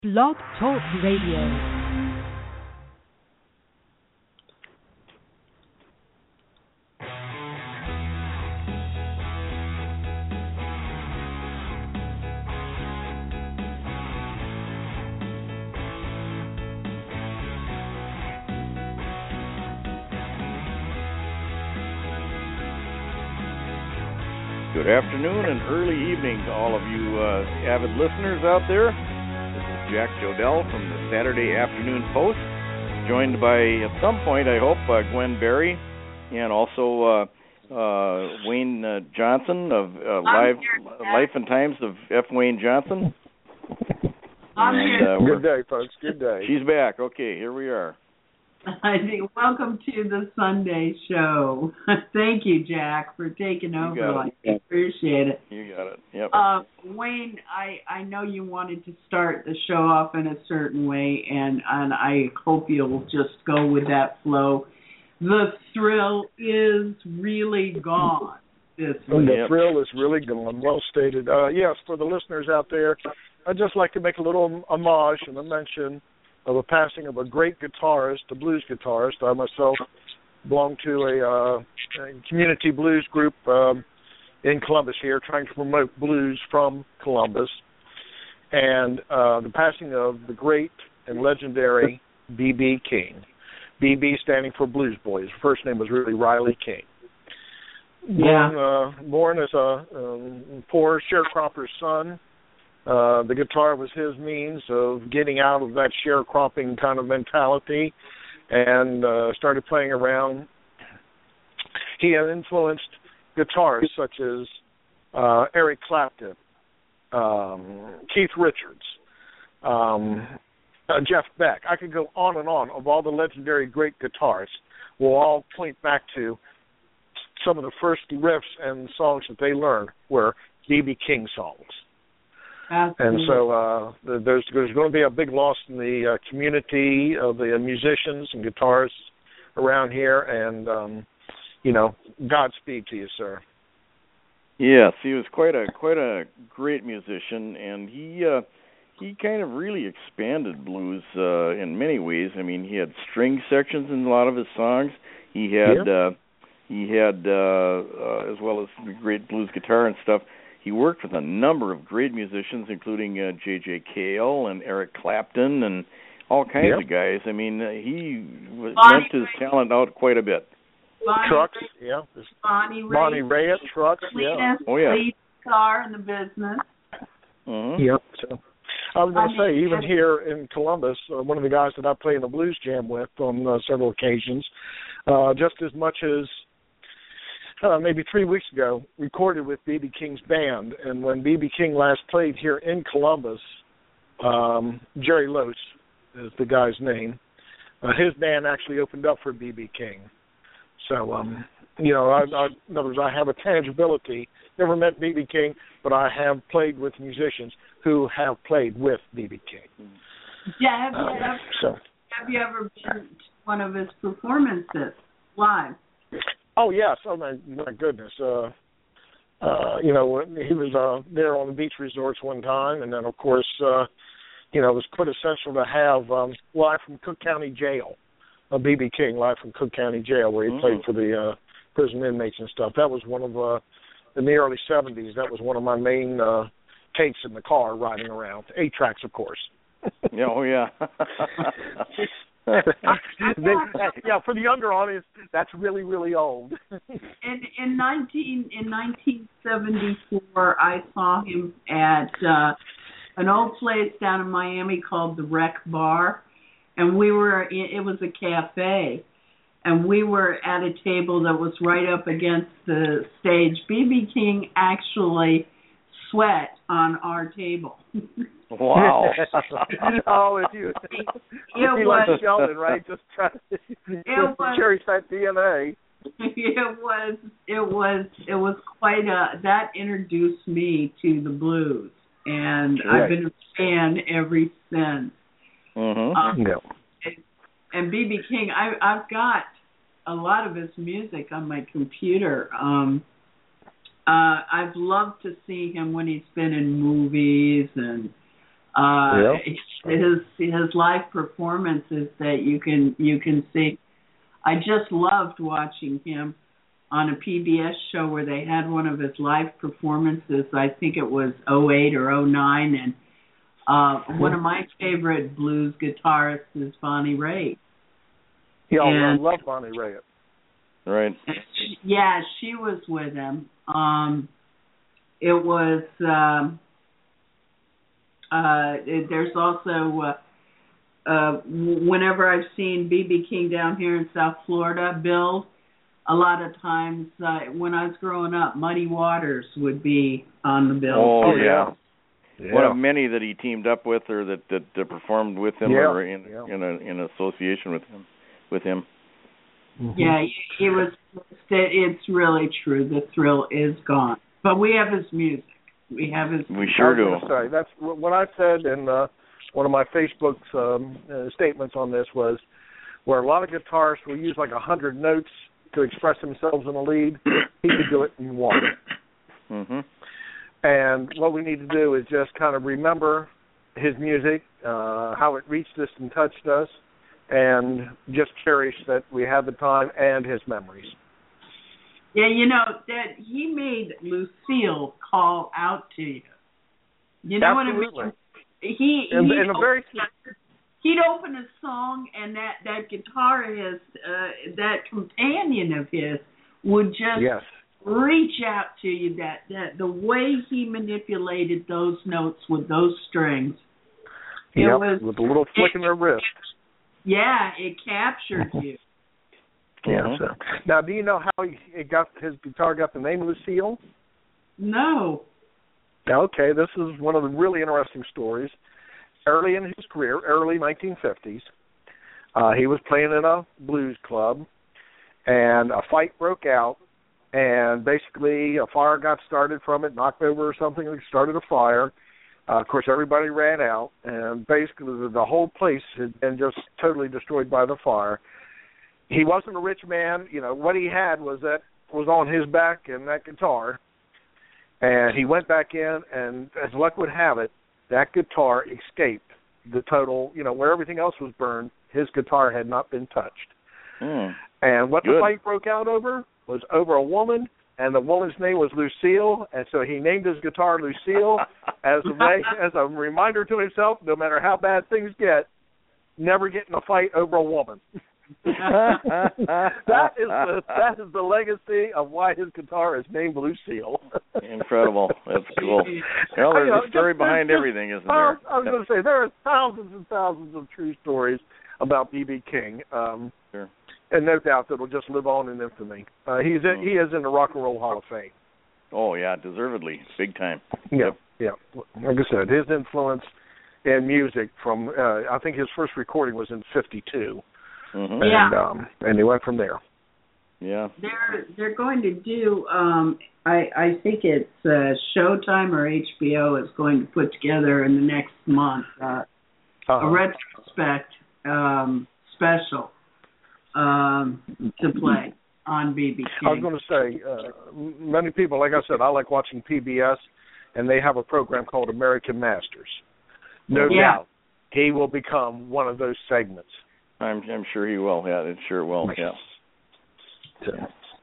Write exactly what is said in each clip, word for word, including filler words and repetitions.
Blog Talk Radio. Good afternoon and early evening to all of you uh, avid listeners out there. This is Jack Jodell from the Saturday Afternoon Post, joined by, at some point, I hope, uh, Gwen Berry, and also uh, uh, Wayne uh, Johnson of uh, Live Life and Times of F. Wayne Johnson. I'm and, here. uh, Good day, folks. Good day. She's back. Okay, here we are. I think, welcome to the Sunday show. Thank you, Jack, for taking over. You got Like, it. I appreciate it. You got it. Yep. Uh, Wayne, I, I know you wanted to start the show off in a certain way, and, and I hope you'll just go with that flow. The thrill is really gone this week. The Yep. thrill is really gone. Well stated. Uh, yes, for the listeners out there, I'd just like to make a little homage and a mention of a passing of a great guitarist, a blues guitarist. I myself belong to a, uh, a community blues group um, in Columbus here, trying to promote blues from Columbus. And uh, the passing of the great and legendary B B King. B B standing for Blues Boy. His first name was really Riley King. Yeah. Born, uh, born as a um, poor sharecropper's son. Uh, the guitar was his means of getting out of that sharecropping kind of mentality, and uh, started playing around. He had influenced guitarists such as uh, Eric Clapton, um, Keith Richards, um, uh, Jeff Beck. I could go on and on of all the legendary great guitarists. We'll all point back to some of the first riffs and songs that they learned were B B King songs. Absolutely. And so uh, there's there's going to be a big loss in the uh, community of the musicians and guitarists around here, and um, you know, Godspeed to you, sir. Yes, he was quite a quite a great musician, and he uh, he kind of really expanded blues uh, in many ways. I mean, he had string sections in a lot of his songs. He had Yeah. uh, he had uh, uh, as well as the great blues guitar and stuff. He worked with a number of great musicians, including uh, J J Cale and Eric Clapton and all kinds Yep. of guys. I mean, uh, he w- Bonnie lent his Raitt. talent out quite a bit. Bonnie Trucks, Raitt, yeah. This- Bonnie Raitt, Bonnie Raitt, Trucks, yeah. cleanest Oh, yeah. lead guitar in the business. Mm-hmm. Yep. So I was going to I say, mean, even here in Columbus, uh, one of the guys that I play in the blues jam with on uh, several occasions, uh, just as much as uh, maybe three weeks ago, recorded with B B King's band. And when B B King last played here in Columbus, um, Jerry Lose is the guy's name. Uh, his band actually opened up for B B King. So, um, you know, I, I, in other words, I have a tangibility. Never met B B King, but I have played with musicians who have played with B B King. Yeah, have you, Uh, ever, so, have you ever been to one of his performances live? oh yes, oh my, my goodness. Uh, uh, you know, he was uh, there on the beach resorts one time, and then of course, uh, you know, it was quintessential to have um, live from Cook County Jail, uh, B B King live from Cook County Jail, where he Mm. played for the uh, prison inmates and stuff. That was one of uh, in the early seventies. That was one of my main uh, tapes in the car riding around. Eight tracks, of course. Yeah, oh yeah. They, yeah, for the younger audience, that's really, really old. In in nineteen in nineteen seventy four, I saw him at uh, an old place down in Miami called the Rec Bar, and we were in, it was a cafe, and we were at a table that was right up against the stage. B B King actually sweat on our table. Wow. Oh, if you, It you was- like Sheldon, right? Just try to It was- cherish that D N A. It was it was it was quite a that introduced me to the blues, and Right. I've been a fan ever since. Mm-hmm. Um, No. and B B King, I I've got a lot of his music on my computer. Um, uh, I've loved to see him when he's been in movies, and Uh, Yeah. His his live performances that you can you can see. I just loved watching him on a P B S show where they had one of his live performances. I think it was oh eight or oh nine, and uh, one of my favorite blues guitarists is Bonnie Raitt. Yeah, and, I love Bonnie Raitt. Right. She, yeah, she was with him. Um, it was. Um, uh, it, there's also. Uh, uh, whenever I've seen B B King down here in South Florida build, a lot of times uh, when I was growing up, Muddy Waters would be on the bill. Oh, Oh, yeah. yeah. One of many that he teamed up with, or that that, that performed with him, Yeah. or in Yeah. in, a, in association with him. With him. Mm-hmm. Yeah, it was. It's really true. The thrill is gone, but we have his music. We have his. We sure do. I was gonna say, that's what I said in uh, one of my Facebook's um, uh, statements on this was where a lot of guitarists will use like a hundred notes to express themselves in a lead. He could do it in one. Mm-hmm. And what we need to do is just kind of remember his music, uh, how it reached us and touched us, and just cherish that we had the time and his memories. Yeah, you know that he made Lucille call out to you. You know Absolutely. what I mean? He In, he in a very he'd open a song, and that that guitarist, uh, that companion of his, would just yes. reach out to you. That that the way he manipulated those notes with those strings, it Yep, was with a little flick in their wrist. yeah, it captured you. Yeah. Mhm. So. Now, do you know how he it got his guitar got the name Lucille? No. Okay, this is one of the really interesting stories. Early in his career, early nineteen fifties, uh, he was playing in a blues club, and a fight broke out, and basically a fire got started from it, knocked over or something, and started a fire. Uh, of course, everybody ran out, and basically the, the whole place had been just totally destroyed by the fire. He wasn't a rich man. You know, what he had was that was on his back and that guitar. And he went back in, and as luck would have it, that guitar escaped the total, you know, where everything else was burned, his guitar had not been touched. Mm. And what Good. the fight broke out over was over a woman, and the woman's name was Lucille, and so he named his guitar Lucille as a way, as a reminder to himself, no matter how bad things get, never get in a fight over a woman. that is the that is the legacy of why his guitar is named Lucille. Incredible. That's cool. Well, there's You know, a story just- behind just- everything, isn't well, there? I was going to say there are thousands and thousands of true stories about B B King, um, Sure. and no doubt that will just live on in infamy. Uh, he's in, he is in the Rock and Roll Hall of Fame. Oh, yeah, deservedly. Big time. Yeah, yeah. Like I said, his influence in music from uh, I think his first recording was in fifty-two. Mm-hmm. Yeah. And, um, and he went from there. Yeah. They're they're going to do. Um, I I think it's uh, Showtime or H B O is going to put together in the next month uh, Uh-huh. a retrospect um, special um, to play on B B King. I was going to say, uh, many people, like I said, I like watching P B S, and they have a program called American Masters. No Yeah. doubt, he will become one of those segments. I'm I'm sure he will. Yeah, I'm sure it will. Yeah. So,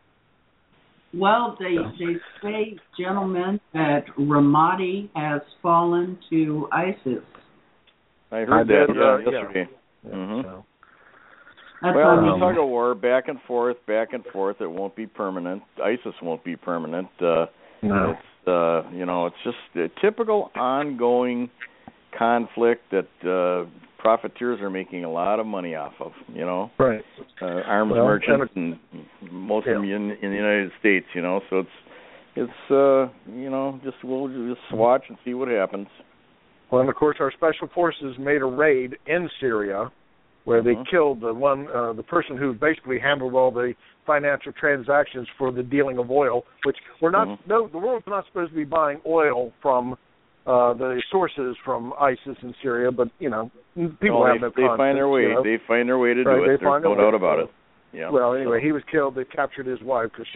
Well, they they say, gentlemen, that Ramadi has fallen to ISIS. I heard I that did, yeah, uh, yesterday. yeah, Mhm. so. That's Well, on it's the- a tug of war, back and forth, back and forth. It won't be permanent. ISIS won't be permanent. Uh, No. It's uh, you know, it's just a typical ongoing conflict that uh, profiteers are making a lot of money off of. You know, Right. uh, arms Well, merchants and most of them Yeah. in, in the United States. You know, so it's it's uh, you know, just we'll just watch and see what happens. Well, and of course, our special forces made a raid in Syria, where they Mhm. killed the one, uh, the person who basically handled all the financial transactions for the dealing of oil. Which we're not, Mhm. no, the world's not supposed to be buying oil from uh, the sources from ISIS in Syria, but you know, people Oh, have they, no they conscience, find their way. you know? They find their way to Right, do they it. There's find no their doubt way. about it. Yeah. Well, anyway, so. he was killed. They captured his wife because she was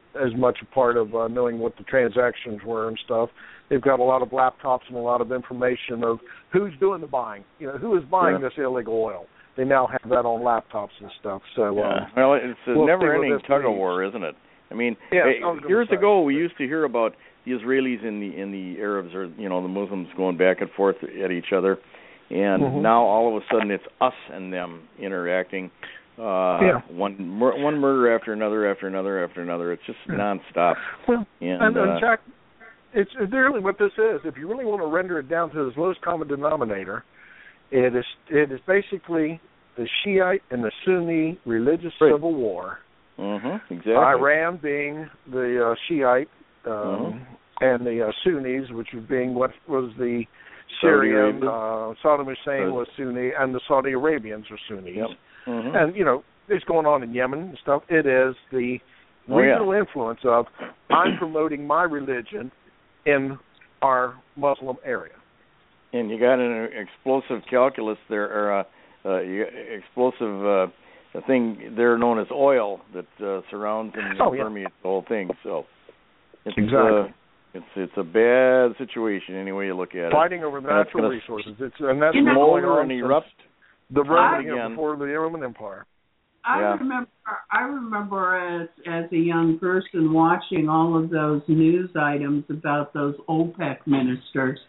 as much a part of uh, knowing what the transactions were and stuff. They've got a lot of laptops and a lot of information of who's doing the buying. You know, who is buying yeah. this illegal oil. They now have that on laptops and stuff. So, yeah. uh, well, it's a we'll never-ending tug of war, isn't it? I mean, yeah, hey, I years say. ago we used to hear about the Israelis and the and the Arabs, or you know, the Muslims going back and forth at each other, and mm-hmm. now all of a sudden it's us and them interacting. Uh, yeah. One mur- one murder after another after another after another. It's just yeah. nonstop. Well, and, and, and uh, Jack, it's really what this is. If you really want to render it down to its lowest common denominator, it is it is basically the Shiite and the Sunni religious right. civil war. Mm-hmm, exactly. Iran being the uh, Shiite um, mm-hmm. and the uh, Sunnis, which was being what was the Syrian, uh, Saddam Hussein was Sunni, and the Saudi Arabians are Sunnis. Yep. Mm-hmm. And, you know, it's going on in Yemen and stuff. It is the oh, regional yeah. influence of I'm promoting my religion in our Muslim area. And you got an explosive calculus there, or uh, uh, you got explosive uh, thing there known as oil that uh, surrounds and oh, yeah. permeates the whole thing. So it's, exactly. Uh, it's it's a bad situation any way you look at it. Fighting over natural resources. It's and that's you know, going smolder on and erupt. The Roman again. before the Roman Empire. I yeah. remember. I remember as as a young person watching all of those news items about those OPEC ministers.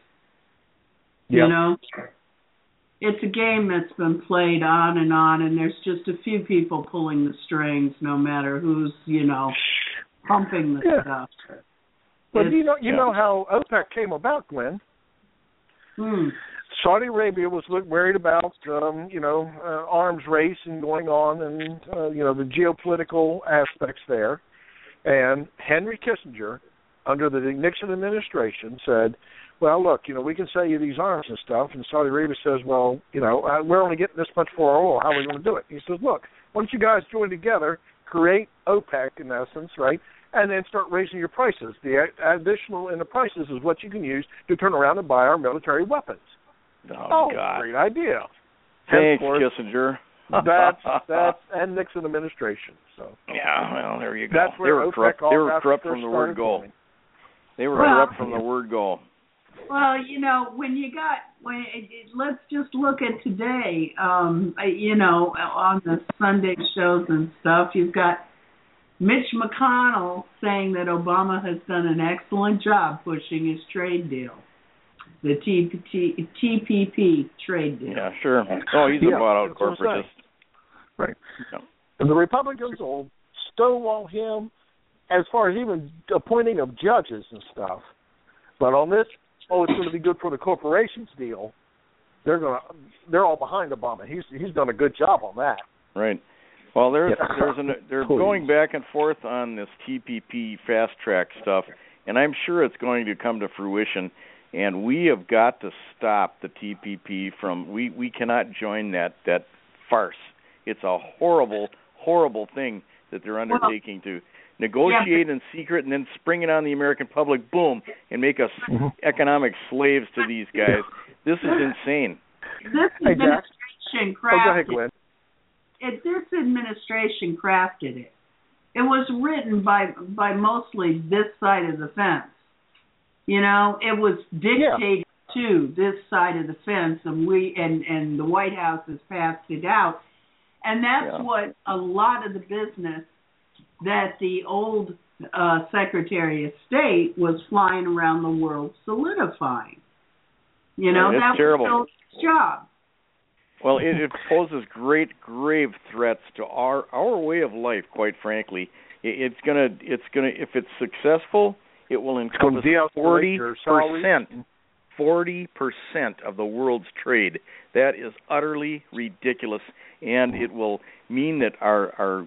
Yep. You know, it's a game that's been played on and on, and there's just a few people pulling the strings, no matter who's you know pumping the yeah. stuff. But it's, you know, you yeah. know how OPEC came about, Glenn. Hmm. Saudi Arabia was worried about, um, you know, uh, arms race and going on, and uh, you know the geopolitical aspects there. And Henry Kissinger, under the Nixon administration, said, "Well, look, you know, we can sell you these arms and stuff." And Saudi Arabia says, "Well, you know, uh, we're only getting this much for our oil. How are we going to do it?" He says, "Look, why don't you guys join together, create OPEC in essence, right?" And then start raising your prices. The additional in the prices is what you can use to turn around and buy our military weapons. Oh, oh God. Great idea. Thanks, Henceforth, Kissinger. that's that's and Nixon administration. So yeah, well, there you go. That's where they were OPEC corrupt. all They were got corrupt their from the start word go. going. They were Well, corrupt from the word go. Well, you know, when you got, when it, it, let's just look at today. Um, you know, on the Sunday shows and stuff, you've got Mitch McConnell saying that Obama has done an excellent job pushing his trade deal, the T P P trade deal. Yeah, sure. Oh, he's yeah, a bought-out corporatist. Right. Yeah. And the Republicans will stonewall him as far as even appointing of judges and stuff. But on this, oh, it's going to be good for the corporations deal. They're going to, they're all behind Obama. He's he's done a good job on that. Right. Well, there's Yeah. there's an they're Please. going back and forth on this T P P fast track stuff, and I'm sure it's going to come to fruition. And we have got to stop the T P P from. We, we cannot join that that farce. It's a horrible, horrible thing that they're undertaking well, to negotiate yeah. in secret and then spring it on the American public, boom, and make us mm-hmm. economic slaves to these guys. This is insane. This hey, administration crafted. Oh, go ahead, Glenn. It, this administration crafted it. It was written by by mostly this side of the fence. You know, it was dictated yeah. to this side of the fence, and we and, and the White House has passed it out. And that's yeah. what a lot of the business that the old uh, Secretary of State was flying around the world solidifying. You know, yeah, that terrible. was his job. Well, it, it poses great, grave threats to our our way of life. Quite frankly, it, it's gonna, it's gonna, if it's successful, it will encompass forty percent, forty percent of the world's trade. That is utterly ridiculous, and it will mean that our our,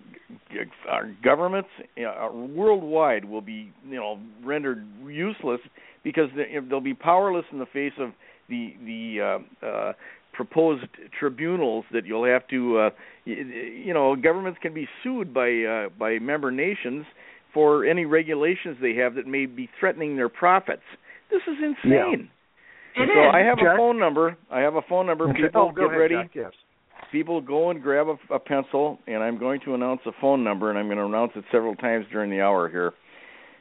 our governments uh, worldwide will be, you know, rendered useless because they'll be powerless in the face of the the uh, uh, proposed tribunals that you'll have to, uh, you, you know, governments can be sued by uh, by member nations for any regulations they have that may be threatening their profits. This is insane. Yeah. It so is. I have Jack? a phone number. I have a phone number. Okay. People, oh, go get ahead, ready. Jack, yes. People go and grab a, a pencil, and I'm going to announce a phone number, and I'm going to announce it several times during the hour here.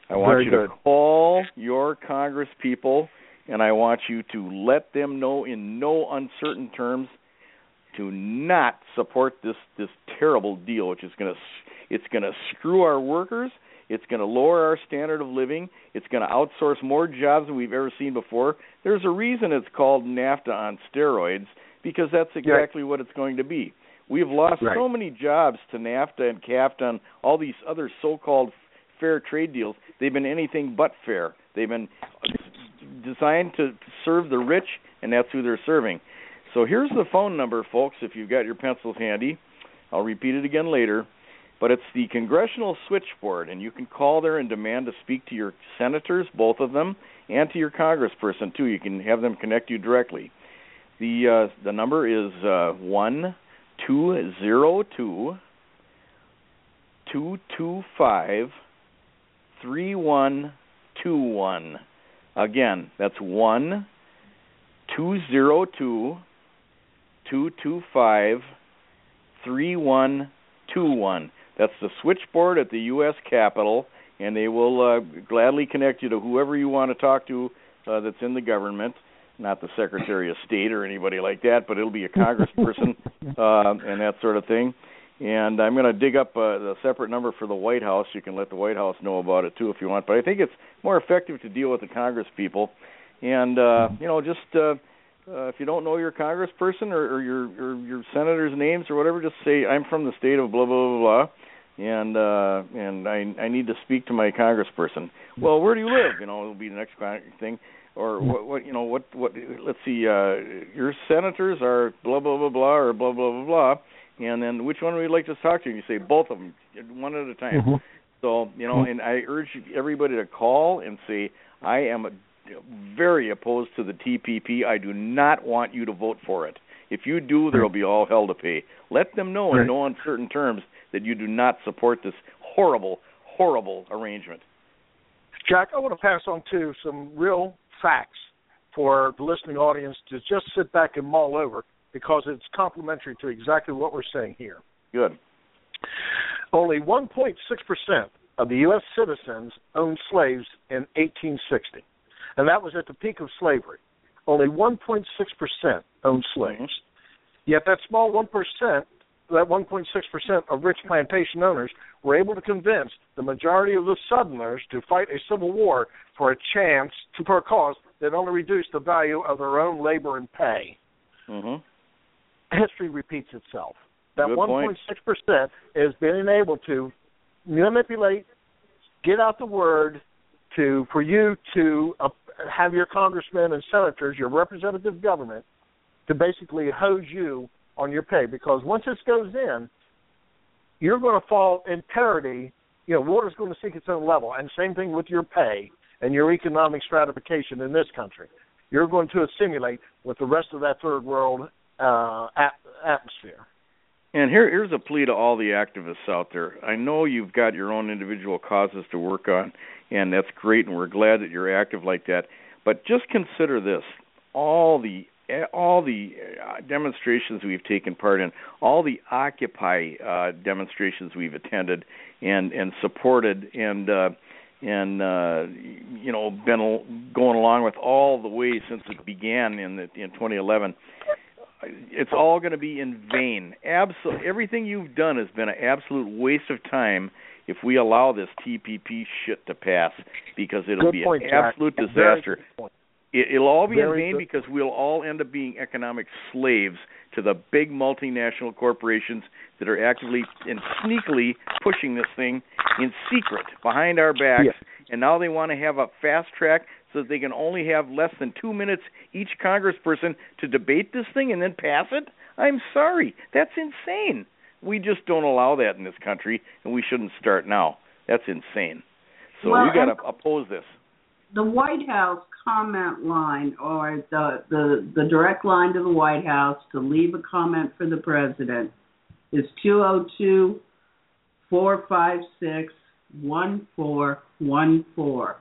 I want Very you good. to call your Congress people, and I want you to let them know in no uncertain terms to not support this, this terrible deal, which is going to it's going to screw our workers. It's going to lower our standard of living. It's going to outsource more jobs than we've ever seen before. There's a reason it's called NAFTA on steroids, because that's exactly yeah. what it's going to be. We've lost right. so many jobs to NAFTA and CAFTA and all these other so-called fair trade deals. They've been anything but fair. They've been designed to serve the rich, and that's who they're serving. So here's the phone number, folks, if you've got your pencils handy. I'll repeat it again later. But it's the Congressional Switchboard, and you can call there and demand to speak to your senators, both of them, and to your congressperson, too. You can have them connect you directly. The uh, the number is uh, one two zero two, two two five, three one two one. Again, that's one two zero two, two two five, three one two one. That's the switchboard at the U S Capitol, and they will uh, gladly connect you to whoever you want to talk to uh, that's in the government, not the Secretary of State or anybody like that, but it'll be a congressperson uh, and that sort of thing. And I'm going to dig up uh, the separate number for the White House. You can let the White House know about it, too, if you want. But I think it's more effective to deal with the Congress people. And, uh, you know, just uh, uh, if you don't know your congressperson or, or your or your senator's names or whatever, just say, I'm from the state of blah, blah, blah, blah. And uh, and I I need to speak to my congressperson. Well, where do you live? You know, it'll be the next thing. Or what, what you know, what what? Let's see. Uh, your senators are blah blah blah blah or blah blah blah blah. And then which one would you like to talk to? And you say both of them, one at a time. Mm-hmm. So you know, and I urge everybody to call and say I am very opposed to the T P P. I do not want you to vote for it. If you do, there will be all hell to pay. Let them know in no uncertain terms that you do not support this horrible, horrible arrangement. Jack, I want to pass on to some real facts for the listening audience to just sit back and mull over, because it's complementary to exactly what we're saying here. Good. Only one point six percent of the U S citizens owned slaves in eighteen sixty, and that was at the peak of slavery. Only one point six percent owned slaves. Mm-hmm. Yet that small one percent, that one point six percent of rich plantation owners were able to convince the majority of the Southerners to fight a civil war for a chance, to, for a cause that only reduced the value of their own labor and pay. Mm-hmm. History repeats itself. That Good one point six percent is being able to manipulate, get out the word to for you to uh, have your congressmen and senators, your representative government, to basically hose you on your pay. Because once this goes in, you're going to fall in parity. You know, water's going to seek its own level. And same thing with your pay and your economic stratification in this country. You're going to assimilate with the rest of that third world uh, at- atmosphere. And here, here's a plea to all the activists out there. I know you've got your own individual causes to work on, and that's great, and we're glad that you're active like that. But just consider this: all the all the demonstrations we've taken part in, all the Occupy uh, demonstrations we've attended and and supported, and uh, and uh, you know been going along with all the way since it began in the, in twenty eleven. It's all going to be in vain. Absolutely, everything you've done has been an absolute waste of time if we allow this T P P shit to pass, because it'll good be point, an absolute Jack. disaster. It, it'll all be Very in vain good. because we'll all end up being economic slaves to the big multinational corporations that are actively and sneakily pushing this thing in secret behind our backs. Yes. And now they want to have a fast track so that they can only have less than two minutes each congressperson to debate this thing and then pass it? I'm sorry. That's insane. We just don't allow that in this country, and we shouldn't start now. That's insane. So well, we got to oppose this. The White House comment line, or the, the, the direct line to the White House to leave a comment for the president, is two oh two, four five six, one four one four.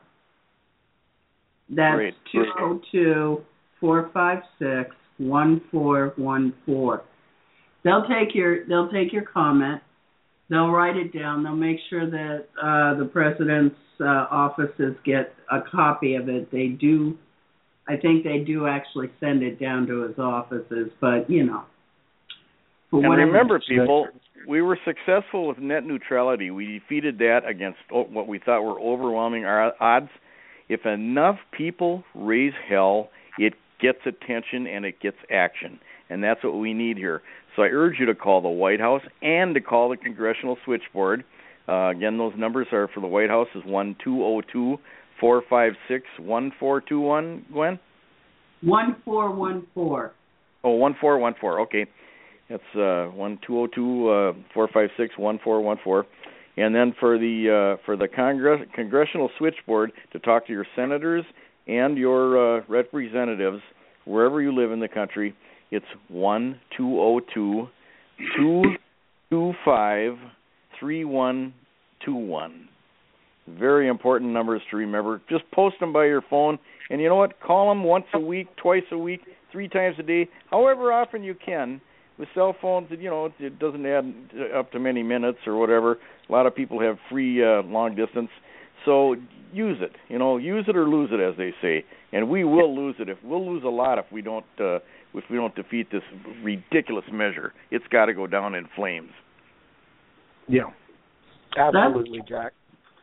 That's Great. two oh two, four five six, one four one four. They'll take your they'll take your comment. They'll write it down. They'll make sure that uh, the president's uh, offices get a copy of it. They do, I think they do actually send it down to his offices, but, you know. And remember, people, we were successful with net neutrality. We defeated that against what we thought were overwhelming odds. If enough people raise hell, it gets attention and it gets action. And that's what we need here. So I urge you to call the White House and to call the Congressional Switchboard. Uh, again, those numbers are for the White House is one two zero two, four five six, one four two one, Gwen? one four one four. Oh, one four one four, okay. That's uh, one two zero two, four five six, one four one four. And then for the uh, for the Congress, Congressional Switchboard to talk to your senators and your uh, representatives, wherever you live in the country, it's one two zero two, two two five, three one two one. Very important numbers to remember. Just post them by your phone. And you know what? Call them once a week, twice a week, three times a day, however often you can. With cell phones, you know, it doesn't add up to many minutes or whatever. A lot of people have free uh, long distance. So use it. You know, use it or lose it, as they say. And we will lose it. If we'll lose a lot if we don't uh, if we don't defeat this ridiculous measure. It's got to go down in flames. Yeah, absolutely, Jack.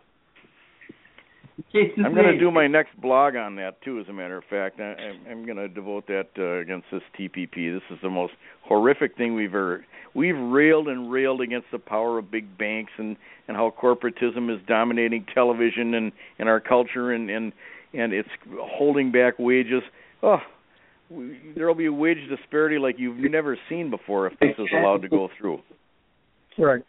I'm going to do my next blog on that, too, as a matter of fact. I, I'm going to devote that uh, against this T P P. This is the most horrific thing we've ever... We've railed and railed against the power of big banks and, and how corporatism is dominating television and, and our culture, and, and, and it's holding back wages. Oh, there will be a wage disparity like you've never seen before if this is allowed to go through. Right.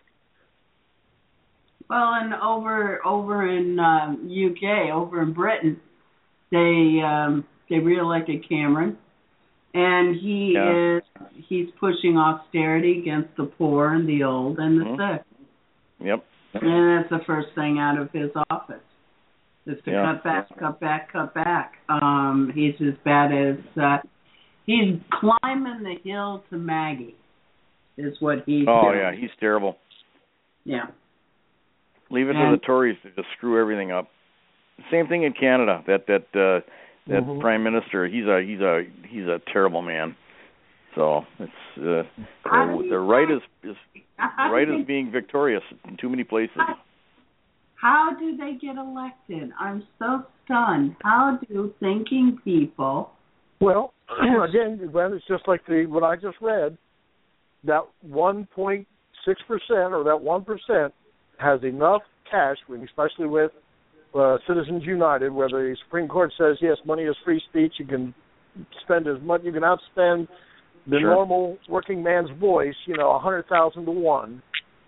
Well, and over over in um, U K, over in Britain, they um, they reelected Cameron, and he yeah. is he's pushing austerity against the poor and the old and the mm-hmm. sick. Yep. And that's the first thing out of his office is to yeah. cut back, cut back, cut back. Um, he's as bad as uh, he's climbing the hill to Maggie, is what he's. Oh doing. yeah, he's terrible. Yeah. Leave it and, to the Tories to just screw everything up. Same thing in Canada. That that uh, that mm-hmm. prime minister. He's a he's a he's a terrible man. So it's uh, the, the right is, is the right is being victorious in too many places. How do they get elected? I'm so stunned. How do thinking people? Well, again, Glenn, it's just like the what I just read. That one point six percent or that one percent has enough cash, especially with uh, Citizens United, where the Supreme Court says, yes, money is free speech. You can spend as much, you can outspend the sure. normal working man's voice, you know, one hundred thousand to one.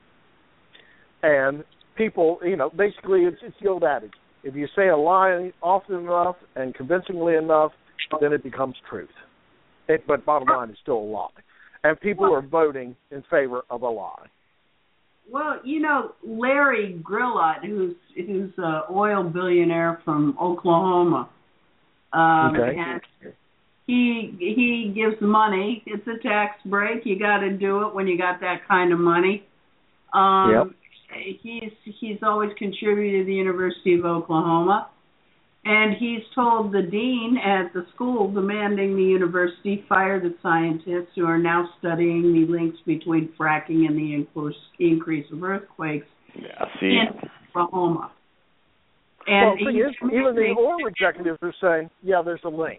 And people, you know, basically it's, it's the old adage. If you say a lie often enough and convincingly enough, then it becomes truth. It, but bottom line, it's still a lie. And people are voting in favor of a lie. Well, you know, Larry Grillot, who's who's an oil billionaire from Oklahoma, um, okay. and he he gives money. It's a tax break. You got to do it when you got that kind of money. Um, yep. He's he's always contributed to the University of Oklahoma, and he's told the dean at the school demanding the university fire the scientists who are now studying the links between fracking and the increase of earthquakes yeah, see. in Oklahoma. And well, the thing is, even the oil executives are saying, yeah, there's a link.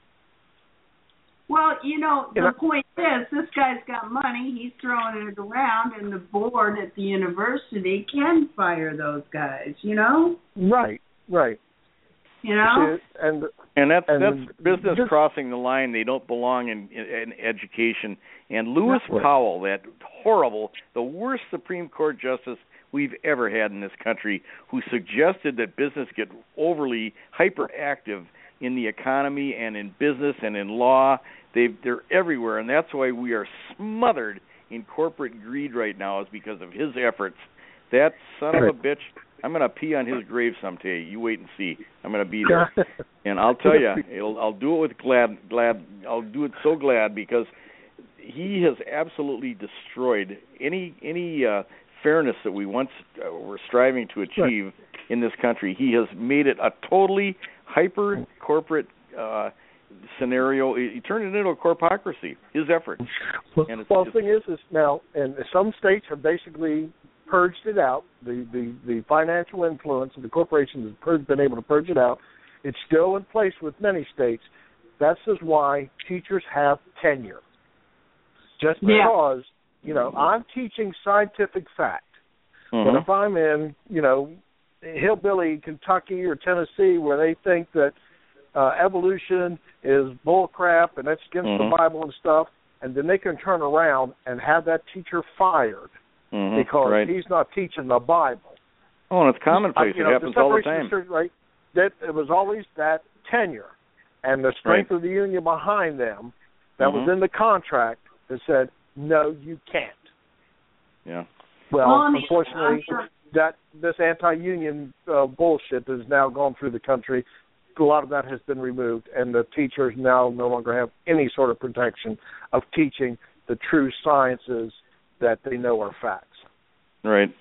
Well, you know, the you know, point is, this guy's got money. He's throwing it around, and the board at the university can fire those guys, you know? Right, right. You know, and and that's and that's business just, crossing the line. They don't belong in, in, in education. And Lewis right. Powell, that horrible, the worst Supreme Court justice we've ever had in this country, who suggested that business get overly hyperactive in the economy and in business and in law. They they're everywhere, and that's why we are smothered in corporate greed right now, is because of his efforts. That son of a bitch. I'm going to pee on his grave someday. You wait and see. I'm going to be there. And I'll tell you, it'll, I'll do it with glad, glad, I'll do it so glad, because he has absolutely destroyed any any uh, fairness that we once uh, were striving to achieve right. in this country. He has made it a totally hyper corporate uh, scenario. He turned it into a corpocracy. His efforts. Well, and it's, well it's, the thing is, is now, and some states have basically purged it out. The the, the financial influence of the corporations have purged, been able to purge it out. It's still in place with many states. That's just why teachers have tenure. Just because, yeah. you know, I'm teaching scientific fact. Mm-hmm. But if I'm in, you know, hillbilly Kentucky or Tennessee where they think that uh, evolution is bull crap and that's against mm-hmm. the Bible and stuff, and then they can turn around and have that teacher fired mm-hmm. because right. he's not teaching the Bible. Oh, and it's commonplace. Uh, it know, happens the all the time. Church, right, that it was always that tenure and the strength right. of the union behind them that mm-hmm. was in the contract that said, no, you can't. Yeah. Well, well unfortunately, sure. that this anti-union uh, bullshit has now gone through the country. A lot of that has been removed, and the teachers now no longer have any sort of protection of teaching the true sciences that they know are facts. Right.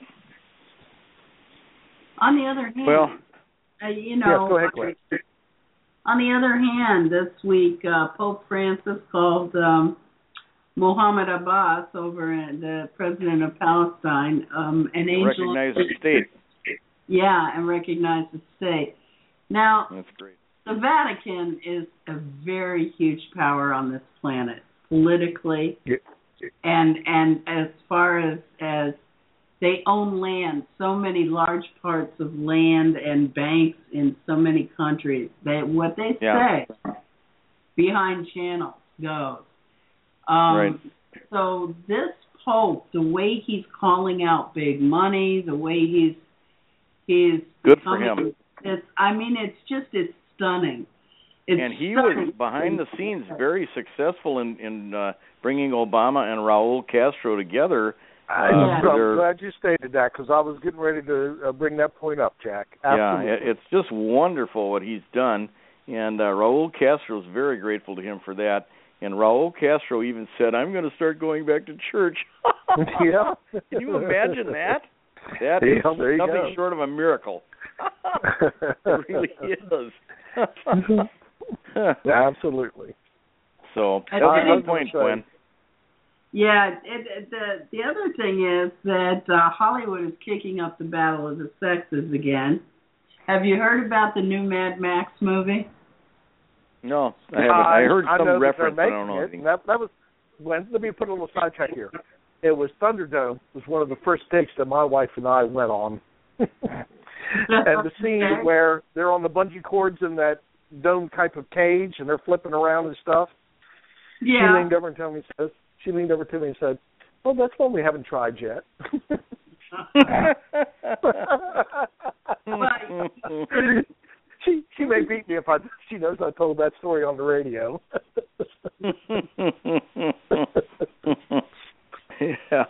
On the other hand, well, uh, you know, yes, go ahead, Glenn. On the other hand, this week uh, Pope Francis called um, Mohammed Abbas, over in, the president of Palestine, um, an angel. Recognized the state. Yeah, and recognized the state. Now, that's great. The Vatican is a very huge power on this planet, politically, yeah. and and as far as as they own land, so many large parts of land and banks in so many countries. They what they yeah. say behind channels goes. Um, right. So this Pope, the way he's calling out big money, the way he's he's good for him. It's I mean it's just it's stunning. It's and he stunning. was behind the scenes very successful in in uh, bringing Obama and Raul Castro together. Uh, I'm glad you stated that because I was getting ready to uh, bring that point up, Jack. Absolutely. Yeah, it's just wonderful what he's done, and uh, Raul Castro is very grateful to him for that. And Raul Castro even said, "I'm going to start going back to church." Yeah. Can you imagine that? That yeah, is nothing go. short of a miracle. It really is. Absolutely. So that's a good point, Glenn. Yeah, it, it, the the other thing is that uh, Hollywood is kicking up the battle of the sexes again. Have you heard about the new Mad Max movie? No, I haven't. I heard I some reference, but I don't know anything. That, that was when. Let me put a little sidetrack here. It was Thunderdome. Was one of the first dates that my wife and I went on, and the scene okay. where they're on the bungee cords in that dome type of cage and they're flipping around and stuff. Yeah. She leaned over and told me, says, she leaned over to me and said, "Oh, that's one we haven't tried yet." she she may beat me if I she knows I told that story on the radio. Yeah.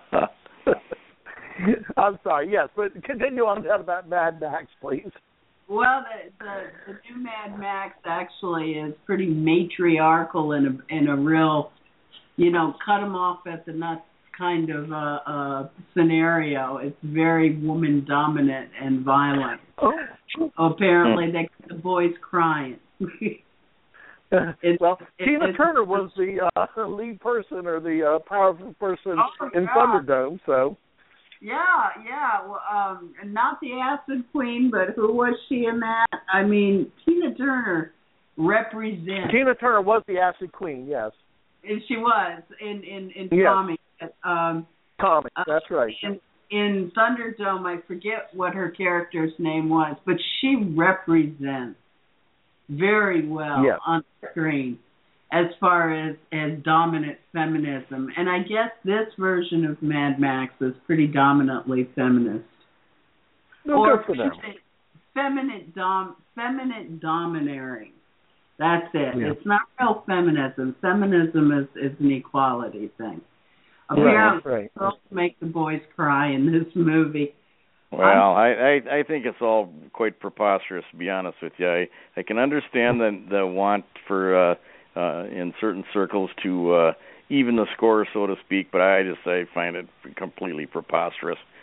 I'm sorry. Yes, but continue on that about Mad Max, please. Well, the, the the new Mad Max actually is pretty matriarchal in a in a real, you know, cut them off at the nuts kind of uh, uh, scenario. It's very woman dominant and violent. Oh. Apparently, they got the boys crying. It's, well, it, Tina Turner was the uh, lead person or the uh, powerful person oh, in yeah. Thunderdome, so. Yeah, yeah. Well, um, not the Acid Queen, but who was she in that? I mean, Tina Turner represents. Tina Turner was the Acid Queen, yes. And she was in in in yes. Tommy. Um, Tommy, that's right. In, in Thunderdome, I forget what her character's name was, but she represents very well yes. on screen as far as, as dominant feminism. And I guess this version of Mad Max is pretty dominantly feminist. No, or good for them. feminine, dom, feminine domineering. That's it. Yeah. It's not real feminism. Feminism is, is an equality thing. Apparently, right, right. make the boys cry in this movie. Well, I, I I think it's all quite preposterous, to be honest with you. I, I can understand the the want for uh, uh, in certain circles to uh, even the score, so to speak, but I just I find it completely preposterous.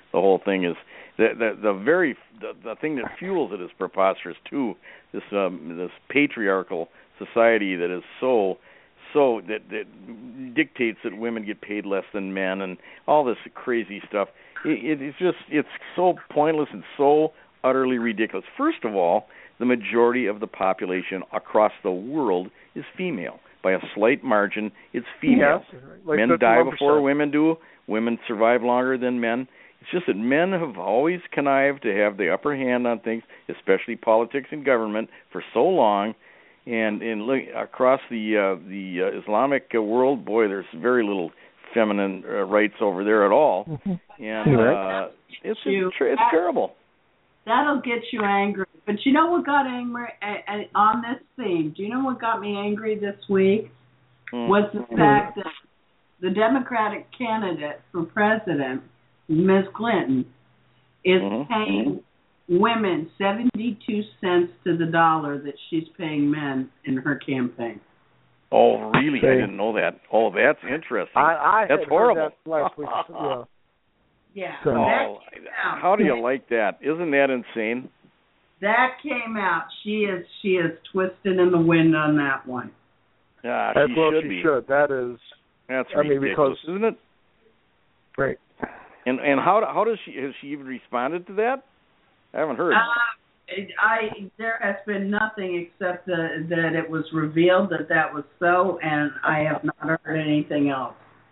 the whole thing is the the, the very the, the thing that fuels it is preposterous too. This um, this patriarchal society that is so so that that dictates that women get paid less than men and all this crazy stuff. It, it's just it's so pointless and so utterly ridiculous. First of all, the majority of the population across the world is female. By a slight margin, it's female. Yes, like men die before women do. Women survive longer than men. It's just that men have always connived to have the upper hand on things, especially politics and government, for so long. And in look, across the uh, the uh, Islamic uh, world, boy, there's very little feminine uh, rights over there at all. Mm-hmm. And uh, it's it's, it's terrible. That'll get you angry. But you know what got angry uh, uh, on this theme? Do you know what got me angry this week? Mm. Was the fact that the Democratic candidate for president, Miz Clinton, is mm-hmm. paying women seventy-two cents to the dollar that she's paying men in her campaign. Oh, really? I didn't know that. Oh, that's interesting. I, I that's horrible. That last week. Yeah. Yeah. So, oh, how do you like that? Isn't that insane? That came out. She is she is twisted in the wind on that one. Yeah, As she well should she be. should. That is. That's I ridiculous, mean, because, isn't it? Right. And and how how does she has she even responded to that? I haven't heard. Uh, I there has been nothing except the, that it was revealed that that was so, and I have not heard anything else.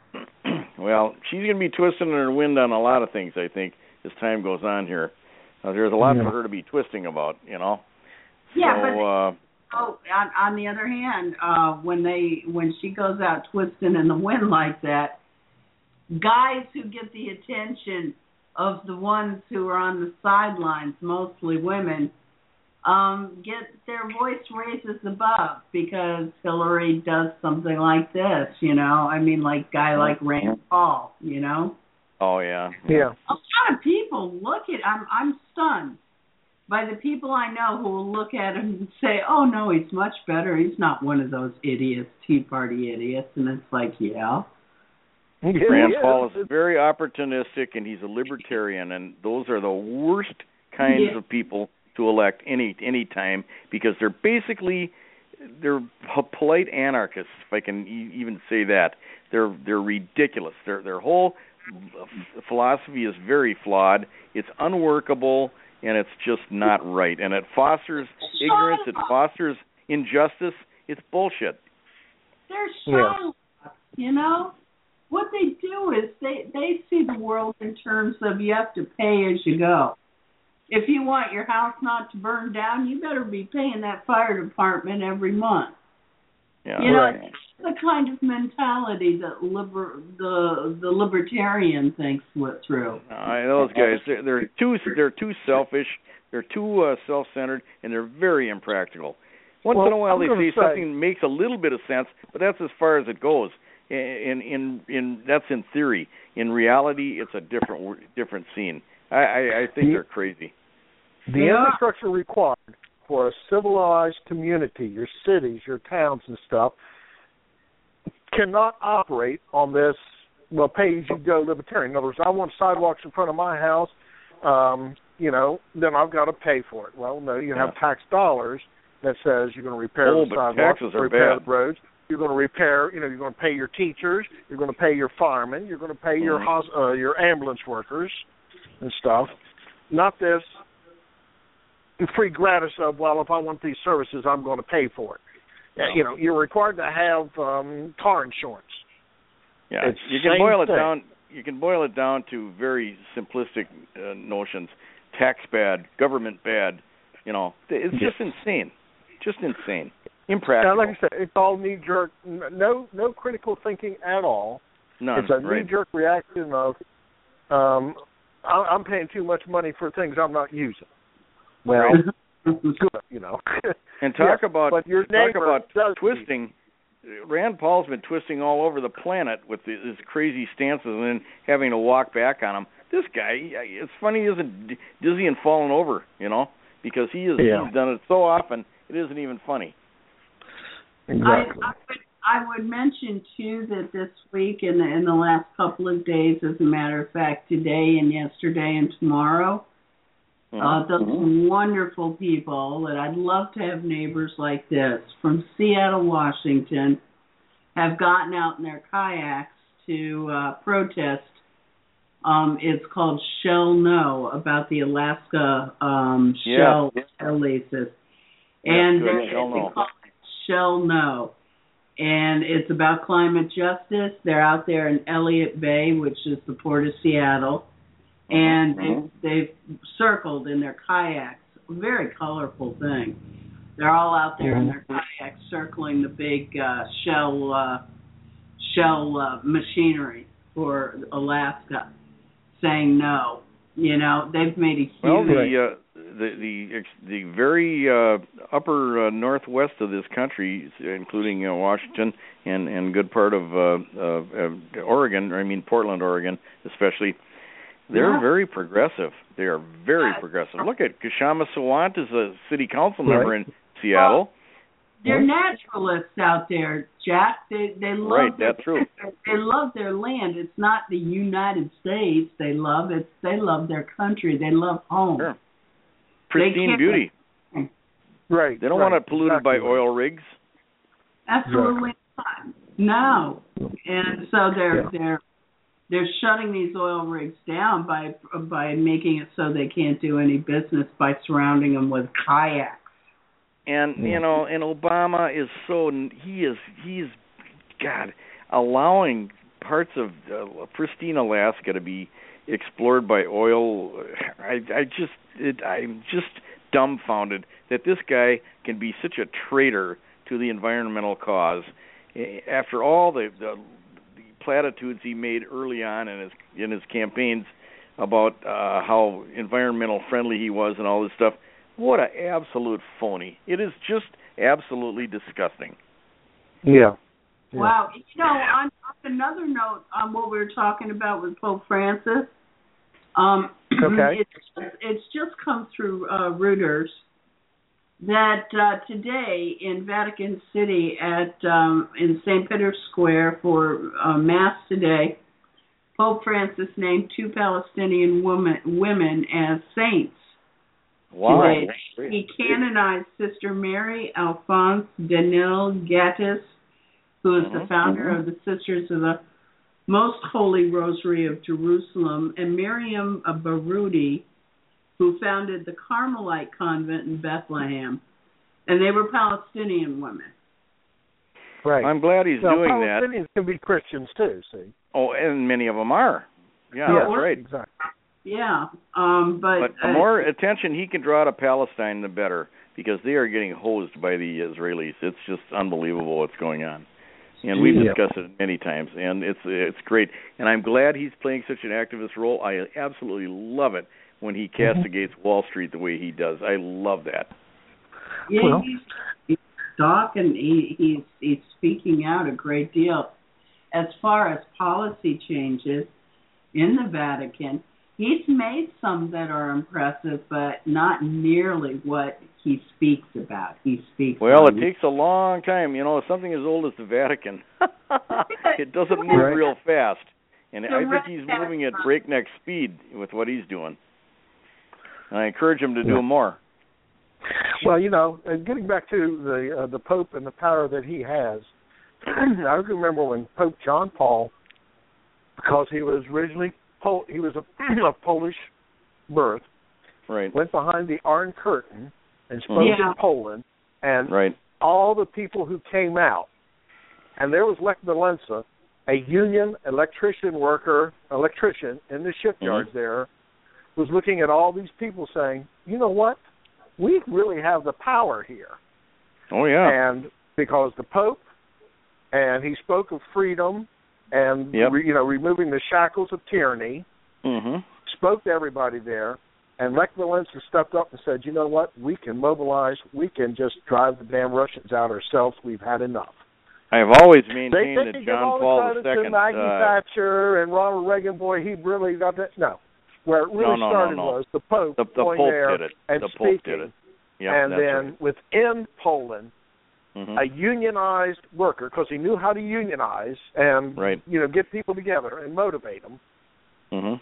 Well, she's going to be twisting in her wind on a lot of things, I think, as time goes on here. Uh, there's a lot yeah. for her to be twisting about, you know. Yeah, so, but uh, oh, on, on the other hand, uh, when they when she goes out twisting in the wind like that, guys who get the attention of the ones who are on the sidelines, mostly women, um, get their voice raises above because Hillary does something like this, you know. I mean, like guy like Rand Paul, you know. Oh yeah, yeah. A lot of people look at. I'm I'm stunned by the people I know who will look at him and say, "Oh no, he's much better. He's not one of those idiots, Tea Party idiots." And it's like, yeah. Rand Paul is very opportunistic, and he's a libertarian, and those are the worst kinds yeah. of people to elect any any time because they're basically they're polite anarchists, if I can e- even say that. They're they're ridiculous. Their their whole philosophy is very flawed. It's unworkable, and it's just not right. And it fosters ignorance. It fosters injustice. It's bullshit. They're shallow, yeah. you know. What they do is they, they see the world in terms of you have to pay as you go. If you want your house not to burn down, you better be paying that fire department every month. Yeah, you know, right. it's the kind of mentality that liber, the the libertarian thinks through. Uh, those guys, they're, they're too they're too selfish, they're too uh, self-centered, and they're very impractical. Once well, in a while, I'm they say say, something makes a little bit of sense, but that's as far as it goes. In in in that's in theory. In reality, it's a different different scene. I, I, I think the, they're crazy. The yeah. infrastructure required for a civilized community, your cities, your towns and stuff, cannot operate on this, well, pay-as-you-go libertarian. In other words, I want sidewalks in front of my house, um, you know, then I've got to pay for it. Well, no, you have yeah. tax dollars that says you're going to repair oh, the but sidewalks, taxes are repair bad. the roads. You're going to repair, you know, you're going to pay your teachers, you're going to pay your firemen, you're going to pay your hos- uh, your ambulance workers and stuff. Not this free gratis of, well, if I want these services, I'm going to pay for it. No. You know, you're required to have um, car insurance. Yeah, it's you can boil it thing. down. You can boil it down to very simplistic uh, notions. Tax bad, government bad. You know, it's just insane. Just insane. Impractical. Now, like I said, it's all knee-jerk. No, no critical thinking at all. None. It's a right. knee-jerk reaction of, um, I'm paying too much money for things I'm not using. Well, good, you know. And talk yeah, about but your talk about twisting. Rand Paul's been twisting all over the planet with his crazy stances and then having to walk back on them. This guy, it's funny he isn't dizzy and falling over, you know, because he is, yeah. he's done it so often, it isn't even funny. Exactly. I, I, would, I would mention too that this week in the in the last couple of days, as a matter of fact, today and yesterday and tomorrow, mm-hmm. uh, those mm-hmm. wonderful people that I'd love to have neighbors like this from Seattle, Washington, have gotten out in their kayaks to uh, protest. Um, it's called Shell No, about the Alaska um, yeah. shell shell leases, and yeah, they, Shell they No. call it Shell No. And it's about climate justice. They're out there in Elliott Bay, which is the port of Seattle, and mm-hmm. they've, they've circled in their kayaks. A very colorful thing. They're all out there mm-hmm. in their kayaks circling the big uh, shell uh, shell uh, machinery for Alaska, saying no. You know, they've made a huge. Well, the uh, the the the very uh, upper uh, northwest of this country, including uh, Washington and and good part of uh, uh, Oregon, I mean Portland, Oregon, especially, they're yeah. very progressive. They are very yeah. progressive. Look at Kashama Sawant is a city council member right. in Seattle. Well, they're naturalists out there, Jack. They they love right, their, that's true. They love their land. It's not the United States they love. It's they love their country. They love home. Sure. Pristine beauty. Right. They don't right, want it polluted exactly. by oil rigs. Absolutely not. No. And so they're yeah. they're they're shutting these oil rigs down by by making it so they can't do any business by surrounding them with kayaks. And you know, and Obama is so he is he's God allowing parts of uh, pristine Alaska to be explored by oil. I I just it, I'm just dumbfounded that this guy can be such a traitor to the environmental cause after all the, the, the platitudes he made early on in his in his campaigns about uh, how environmental friendly he was and all this stuff. What an absolute phony. It is just absolutely disgusting. Yeah. yeah. Wow. You know, on, on another note, on what we were talking about with Pope Francis, um, okay. it's, just, it's just come through uh, Reuters that uh, today in Vatican City at um, in Saint Peter's Square for uh, Mass today, Pope Francis named two Palestinian women, women as saints. Wow. Today. He canonized Sister Mary Alphonse Denil Gattis, who is mm-hmm. the founder mm-hmm. of the Sisters of the Most Holy Rosary of Jerusalem, and Miriam Baroudi, who founded the Carmelite convent in Bethlehem. And they were Palestinian women. Right. I'm glad he's well, doing Palestinians that. Palestinians can be Christians too, see? Oh, and many of them are. Yeah, yes, that's right. Exactly. Yeah, um, but... But the uh, more attention he can draw to Palestine, the better, because they are getting hosed by the Israelis. It's just unbelievable what's going on. And we've yeah. discussed it many times, and it's it's great. And I'm glad he's playing such an activist role. I absolutely love it when he castigates mm-hmm. Wall Street the way he does. I love that. Yeah, well. he's, he's talking, he, he's, he's speaking out a great deal. As far as policy changes in the Vatican, he's made some that are impressive, but not nearly what he speaks about. He speaks. Well, on, it takes a long time. You know, something as old as the Vatican, it doesn't move right. real fast. And the I think he's moving at breakneck speed with what he's doing. And I encourage him to yeah. do more. Well, you know, getting back to the uh, the Pope and the power that he has, I remember when Pope John Paul, because he was originally Pol- he was a, a Polish birth, right, went behind the Iron Curtain and spoke yeah. in Poland, and right. all the people who came out, and there was Lech Walesa, a union electrician worker, electrician in the shipyards mm-hmm. there, was looking at all these people saying, you know what? We really have the power here. Oh, yeah. And because the Pope, and he spoke of freedom and, yep. re, you know, removing the shackles of tyranny, mm-hmm. spoke to everybody there, and Lech Walesa stepped up and said, you know what? We can mobilize. We can just drive the damn Russians out ourselves. We've had enough. I have always maintained they, they that John Paul the Second... Maggie uh, Thatcher and Ronald Reagan, boy, he really got that. No. Where it really no, no, started no, no. was the Pope the, the going Pope there did it. and the speaking. Pope did it. Yep, and that's then right. within Poland, mm-hmm. a unionized worker, because he knew how to unionize and right. you know get people together and motivate them. Mm-hmm.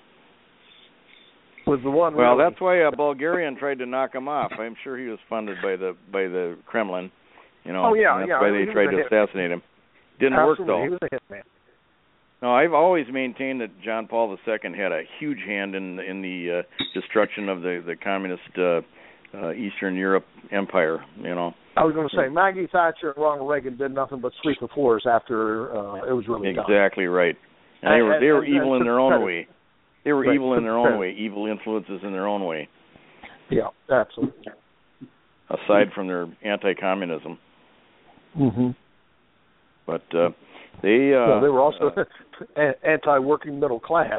Was the one. Well, really. that's why a Bulgarian tried to knock him off. I'm sure he was funded by the by the Kremlin. You know, oh yeah, and that's yeah. why he they tried to hit. assassinate him. Didn't Absolutely. work though. He was a hitman. No, I've always maintained that John Paul the Second had a huge hand in in the uh, destruction of the the communist uh, uh, Eastern Europe empire. You know. I was going to say Maggie Thatcher and Ronald Reagan did nothing but sweep the floors after uh, it was really exactly done. right. And, and they were they were and, evil and, in their own credit. way. They were right. evil in their own way. Evil influences in their own way. Yeah, absolutely. Aside from their anti-communism. Mm-hmm. But uh, they uh, well, they were also uh, anti-working middle class.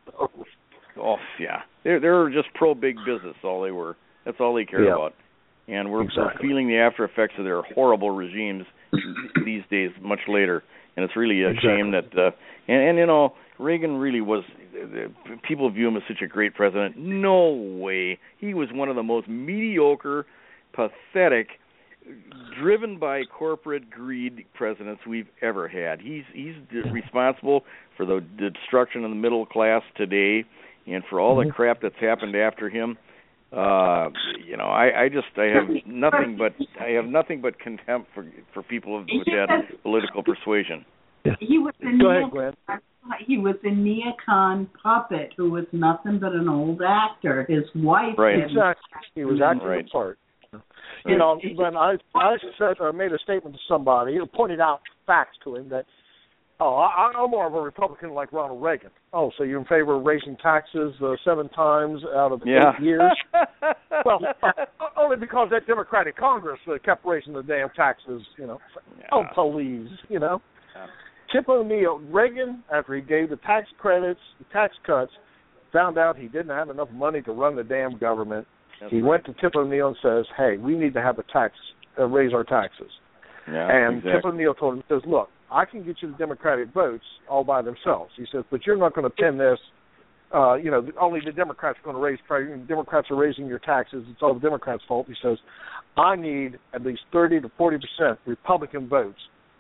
oh yeah, they they were just pro-big business. All they were. That's all they cared yeah. about. And we're, exactly. we're feeling the after effects of their horrible regimes these days, much later. And it's really a exactly. shame that, uh, and, and you know, Reagan really was, uh, people view him as such a great president. No way. He was one of the most mediocre, pathetic, driven by corporate greed presidents we've ever had. He's he's responsible for the destruction of the middle class today and for all mm-hmm. the crap that's happened after him. Uh, you know, I, I just I have nothing but I have nothing but contempt for for people with that political persuasion. He was a Go ahead, Glenn. He was a neocon puppet who was nothing but an old actor. His wife, right? Exactly. He was acting right. the part. You know, when I I said I made a statement to somebody, you know, pointed out facts to him that, oh, I, I'm more of a Republican like Ronald Reagan. Oh, so you're in favor of raising taxes uh, seven times out of yeah. eight years? Well, only because that Democratic Congress uh, kept raising the damn taxes, you know. Yeah. Oh, please, you know. Yeah. Tip O'Neill, Reagan, after he gave the tax credits, the tax cuts, found out he didn't have enough money to run the damn government. That's he right. went to Tip O'Neill and says, hey, we need to have a tax, uh, raise our taxes. Yeah, and exactly. Tip O'Neill told him, says, look, I can get you the Democratic votes all by themselves. He says, but you're not going to pin this, uh, you know, only the Democrats are going to raise prices. The Democrats are raising your taxes. It's all the Democrats' fault. He says, I need at least thirty to forty percent Republican votes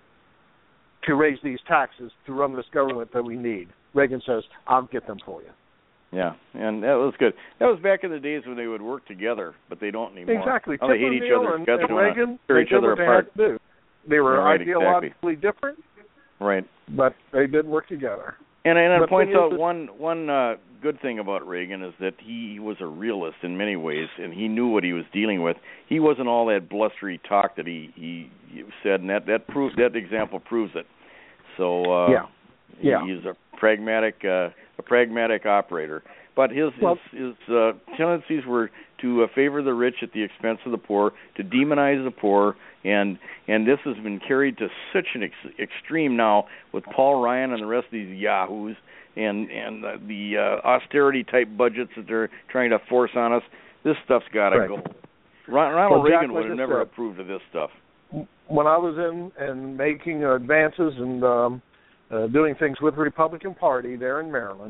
to raise these taxes to run this government that we need. Reagan says, I'll get them for you. Yeah, and that was good. That was back in the days when they would work together, but they don't anymore. Exactly. Now they hate each other's and, guts and and want Reagan, to tear they each did other what they apart. had to do. They were Yeah, right, ideologically exactly. different, right? but they did work together. And, and it But points thing out is, one one uh, good thing about Reagan is that he was a realist in many ways, and he knew what he was dealing with. He wasn't all that blustery talk that he, he, he said, and that that proved that example proves it. So uh, yeah, yeah, he, he's a pragmatic uh, a pragmatic operator. But his well, his, his uh, tendencies were to uh, favor the rich at the expense of the poor, to demonize the poor, and and this has been carried to such an ex- extreme now with Paul Ryan and the rest of these yahoos, and and uh, the uh, austerity type budgets that they're trying to force on us. This stuff's got to right. go. Ron, Ronald well, Jack, Reagan would like have I never said, approved of this stuff. When I was in and making advances and um, uh, doing things with the Republican Party there in Maryland,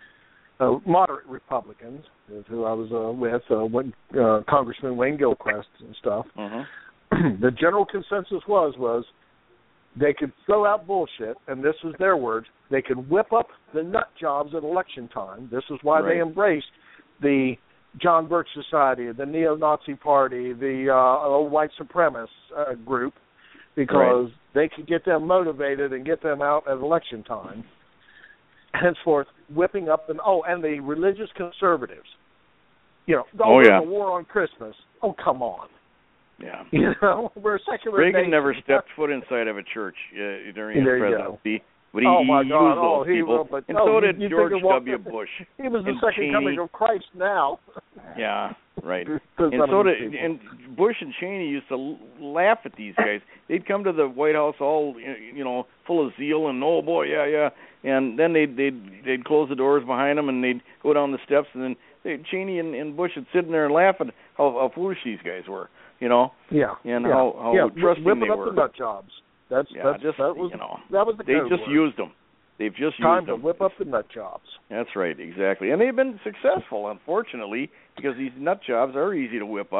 uh, moderate Republicans, who I was uh, with, uh, when, uh, Congressman Wayne Gilchrist and stuff, Mm-hmm. the general consensus was was they could throw out bullshit, and this is their words, they could whip up the nut jobs at election time. This is why Right. they embraced the John Birch Society, the neo-Nazi Party, the uh, old white supremacist uh, group, because Right. they could get them motivated and get them out at election time. Henceforth, whipping up and oh, and the religious conservatives. You know, Oh, yeah. the war on Christmas. Oh, come on. Yeah. You know, we're a secular Reagan nation. never stepped foot inside of a church uh, during his There you presidency, but he, oh my he God. used oh, those he people, will, but, and oh, so you, did you George think of what- W. Bush. He was the and second Cheney. coming of Christ now. Yeah, right. To And some so of did these people. and Bush and Cheney used to l- laugh at these guys. They'd come to the White House all you know full of zeal and oh boy yeah yeah, and then they'd they'd they'd close the doors behind them and they'd go down the steps and then they, Cheney and, and Bush would sit in there and laugh at how, how foolish these guys were, you know. Yeah. And yeah. how how yeah. trusting Whipping they up were. the nut jobs. That's Yeah, that's just that was you know that was the they code just word. used them. They've just Time used to them. whip up the nut jobs. That's right, exactly. And they've been successful, unfortunately, because these nut jobs are easy to whip up,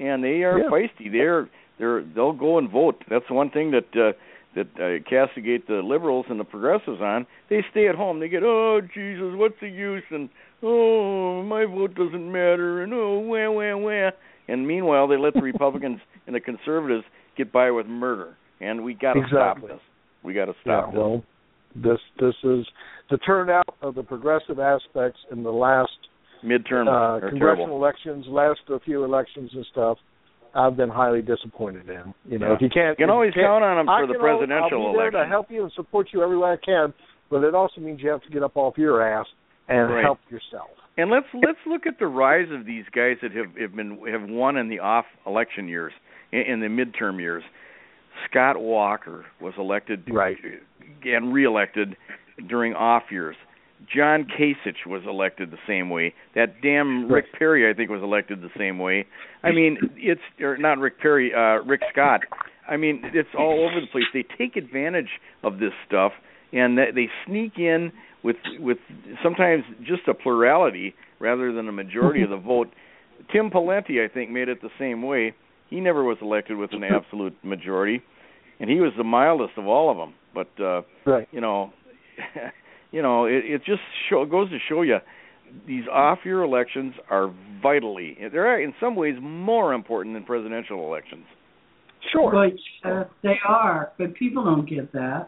and they are yeah. feisty. They're they're they'll go and vote. That's the one thing that uh, that uh, castigate the liberals and the progressives on. They stay at home. They get, oh Jesus, what's the use? And oh, my vote doesn't matter. And oh, wah wah wah. And meanwhile, they let the Republicans and the conservatives get by with murder. And we got to exactly. stop this. We got to stop yeah, this. Well, this this is the turnout of the progressive aspects in the last midterm uh, congressional terrible. elections, last a few elections and stuff. I've been highly disappointed in. You know, yeah. if you can't, you can always you count on them for I the can presidential I'll be there election. to help you and support you every way I can, but it also means you have to get up off your ass and right. help yourself. And let's let's look at the rise of these guys that have, have been have won in the off election years, in, in the midterm years. Scott Walker was elected right. and reelected during off years. John Kasich was elected the same way. That damn Rick Perry, I think, was elected the same way. I mean, it's or not Rick Perry, uh, Rick Scott. I mean, it's all over the place. They take advantage of this stuff, and they sneak in with with sometimes just a plurality rather than a majority of the vote. Tim Pawlenty, I think, made it the same way. He never was elected with an absolute majority, and he was the mildest of all of them. But uh, right. you know. You know, it, it just show, goes to show you these off-year elections are vitally, they're in some ways more important than presidential elections. Sure. But uh, they are, but people don't get that.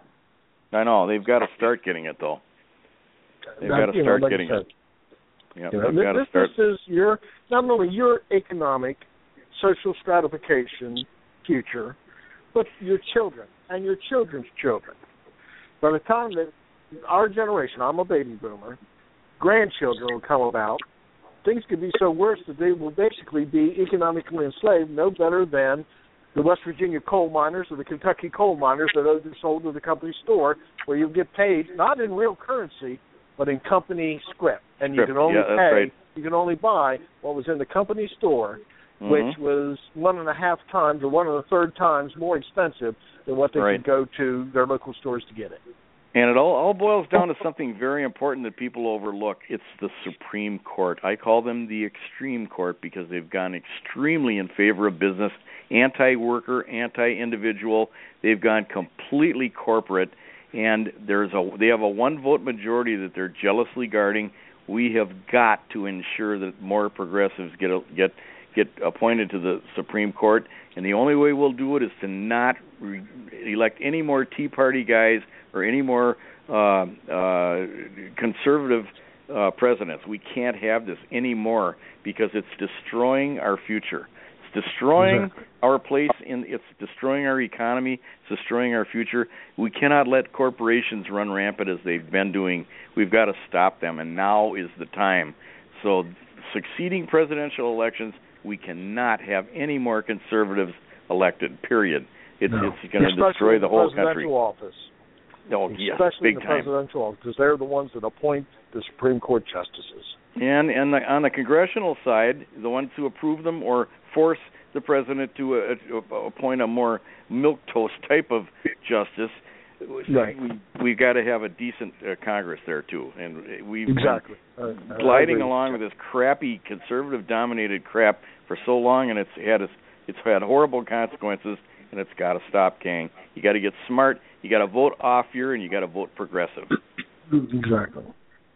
I know. They've got to start getting it, though. They've that, got to start know, like getting said, it. Yeah, you know, they've got to this, start. This is your, not only your economic, social stratification future, but your children and your children's children. By the time that our generation, I'm a baby boomer, grandchildren will come about, things could be so worse that they will basically be economically enslaved, no better than the West Virginia coal miners or the Kentucky coal miners that are sold to the company store, where you get paid not in real currency, but in company script. And Script. you can only yeah, that's pay, right. you can only buy what was in the company store, mm-hmm. which was one and a half times or one and a third times more expensive than what they right. could go to their local stores to get it. And it all, all boils down to something very important that people overlook. It's the Supreme Court. I call them the extreme court because they've gone extremely in favor of business, anti-worker, anti-individual. They've gone completely corporate, and there's a they have a one-vote majority that they're jealously guarding. We have got to ensure that more progressives get a, get get appointed to the Supreme Court, and the only way we'll do it is to not re- elect any more Tea Party guys or any more uh, uh, conservative uh, presidents. We can't have this anymore because it's destroying our future. It's destroying exactly. our place in. It's destroying our economy. It's destroying our future. We cannot let corporations run rampant as they've been doing. We've got to stop them, and now is the time. So, succeeding presidential elections, we cannot have any more conservatives elected. Period. It's no. it's going to destroy the whole country. Office. Oh, yes, Especially big in the time. presidential office, because they're the ones that appoint the Supreme Court justices. And and the, on the congressional side, the ones who approve them or force the president to uh, appoint a more milquetoast type of justice, right. we we've got to have a decent uh, Congress there too. And we've exactly been uh, gliding along with this crappy conservative-dominated crap for so long, and it's had a, it's had horrible consequences. And it's got to stop, gang. You got to get smart. You got to vote off year, and you got to vote progressive. Exactly.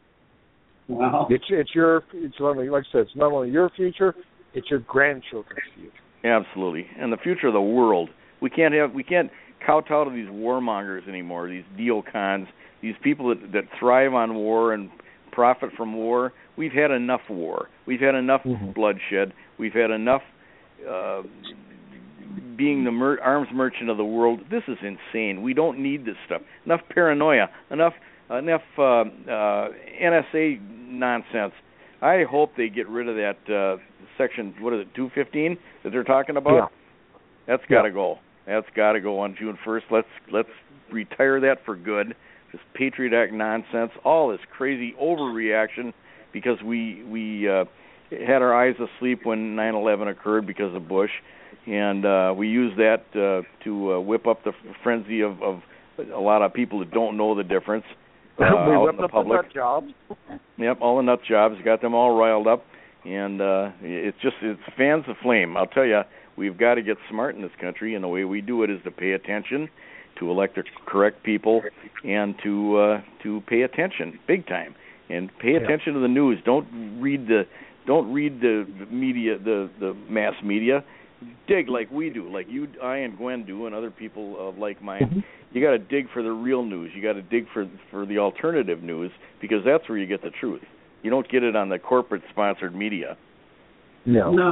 Wow. It's it's your it's only like I said. It's not only your future. It's your grandchildren's future. Absolutely, and the future of the world. We can't have we can't kowtow to these warmongers anymore. These neocons, these people that that thrive on war and profit from war. We've had enough war. We've had enough mm-hmm. bloodshed. We've had enough. Uh, being the mer- arms merchant of the world, this is insane. We don't need this stuff. Enough paranoia, enough enough uh, uh, N S A nonsense. I hope they get rid of that uh, section, what is it, two fifteen that they're talking about? Yeah. That's got to yeah. go. That's got to go on June first. Let's let's retire that for good. This Patriot Act nonsense, all this crazy overreaction because we, we uh, had our eyes asleep when nine eleven occurred because of Bush. And uh, we use that uh, to uh, whip up the frenzy of, of a lot of people that don't know the difference uh, we out whipped in the up public. The nut jobs. Yep, all the nut jobs, got them all riled up. and uh, it's just it's fans the flame. I'll tell you, we've got to get smart in this country, and the way we do it is to pay attention, to elect the correct people, and to uh, to pay attention big time, and pay attention yeah. to the news. Don't read the don't read the media, the the mass media. Dig like we do, like you, I, and Gwen do, and other people of like mind. Mm-hmm. You got to dig for the real news. You got to dig for for the alternative news, because that's where you get the truth. You don't get it on the corporate-sponsored media. No. No.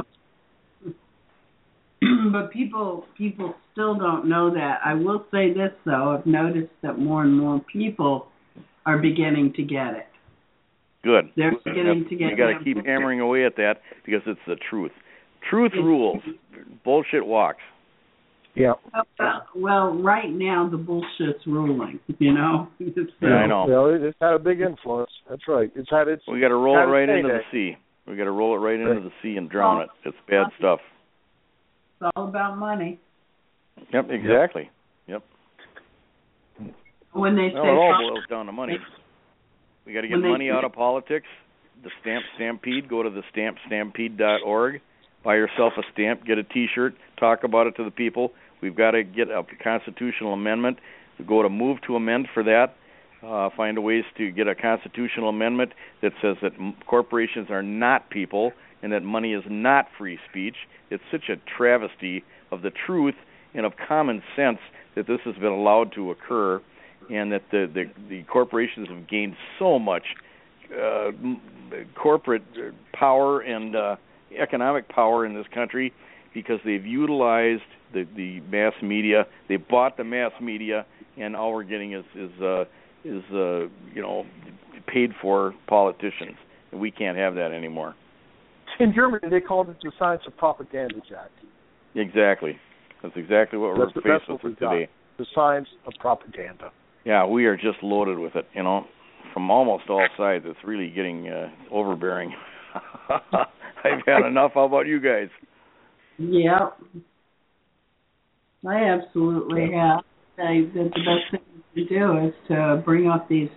But people people still don't know that. I will say this, though. I've noticed that more and more people are beginning to get it. Good. They're beginning that's, to get it. You got to keep hammering away at that, because it's the truth. Truth it's, rules. Bullshit walks. Yeah. Well, well, right now the bullshit's ruling. You know. It's, yeah, I know. Well, it's had a big influence. That's right. It's had its. We got to roll it right into the sea. We got to roll it right into the sea and drown it. It's bad stuff. It's all about money. Yep. Exactly. Yep. When they well, say it all boils down to money. We got to get money they, out of politics. The Stamp Stampede. Go to the stamp stampede dot org. Buy yourself a stamp, get a T-shirt, talk about it to the people. We've got to get a constitutional amendment. Go to move to amend for that. Uh, find a ways to get a constitutional amendment that says that corporations are not people and that money is not free speech. It's such a travesty of the truth and of common sense that this has been allowed to occur, and that the, the, the corporations have gained so much uh, corporate power and uh, economic power in this country because they've utilized the, the mass media. They bought the mass media, and all we're getting is is uh, is uh, you know paid for politicians. And we can't have that anymore. In Germany, they called it the science of propaganda, Jack. Exactly. That's exactly what that's, we're that's faced what with today. Got. The science of propaganda. Yeah, we are just loaded with it. You know, from almost all sides. It's really getting uh, overbearing. I've had enough. How about you guys? Yeah, I absolutely have. I, the, the best thing to do is to bring up these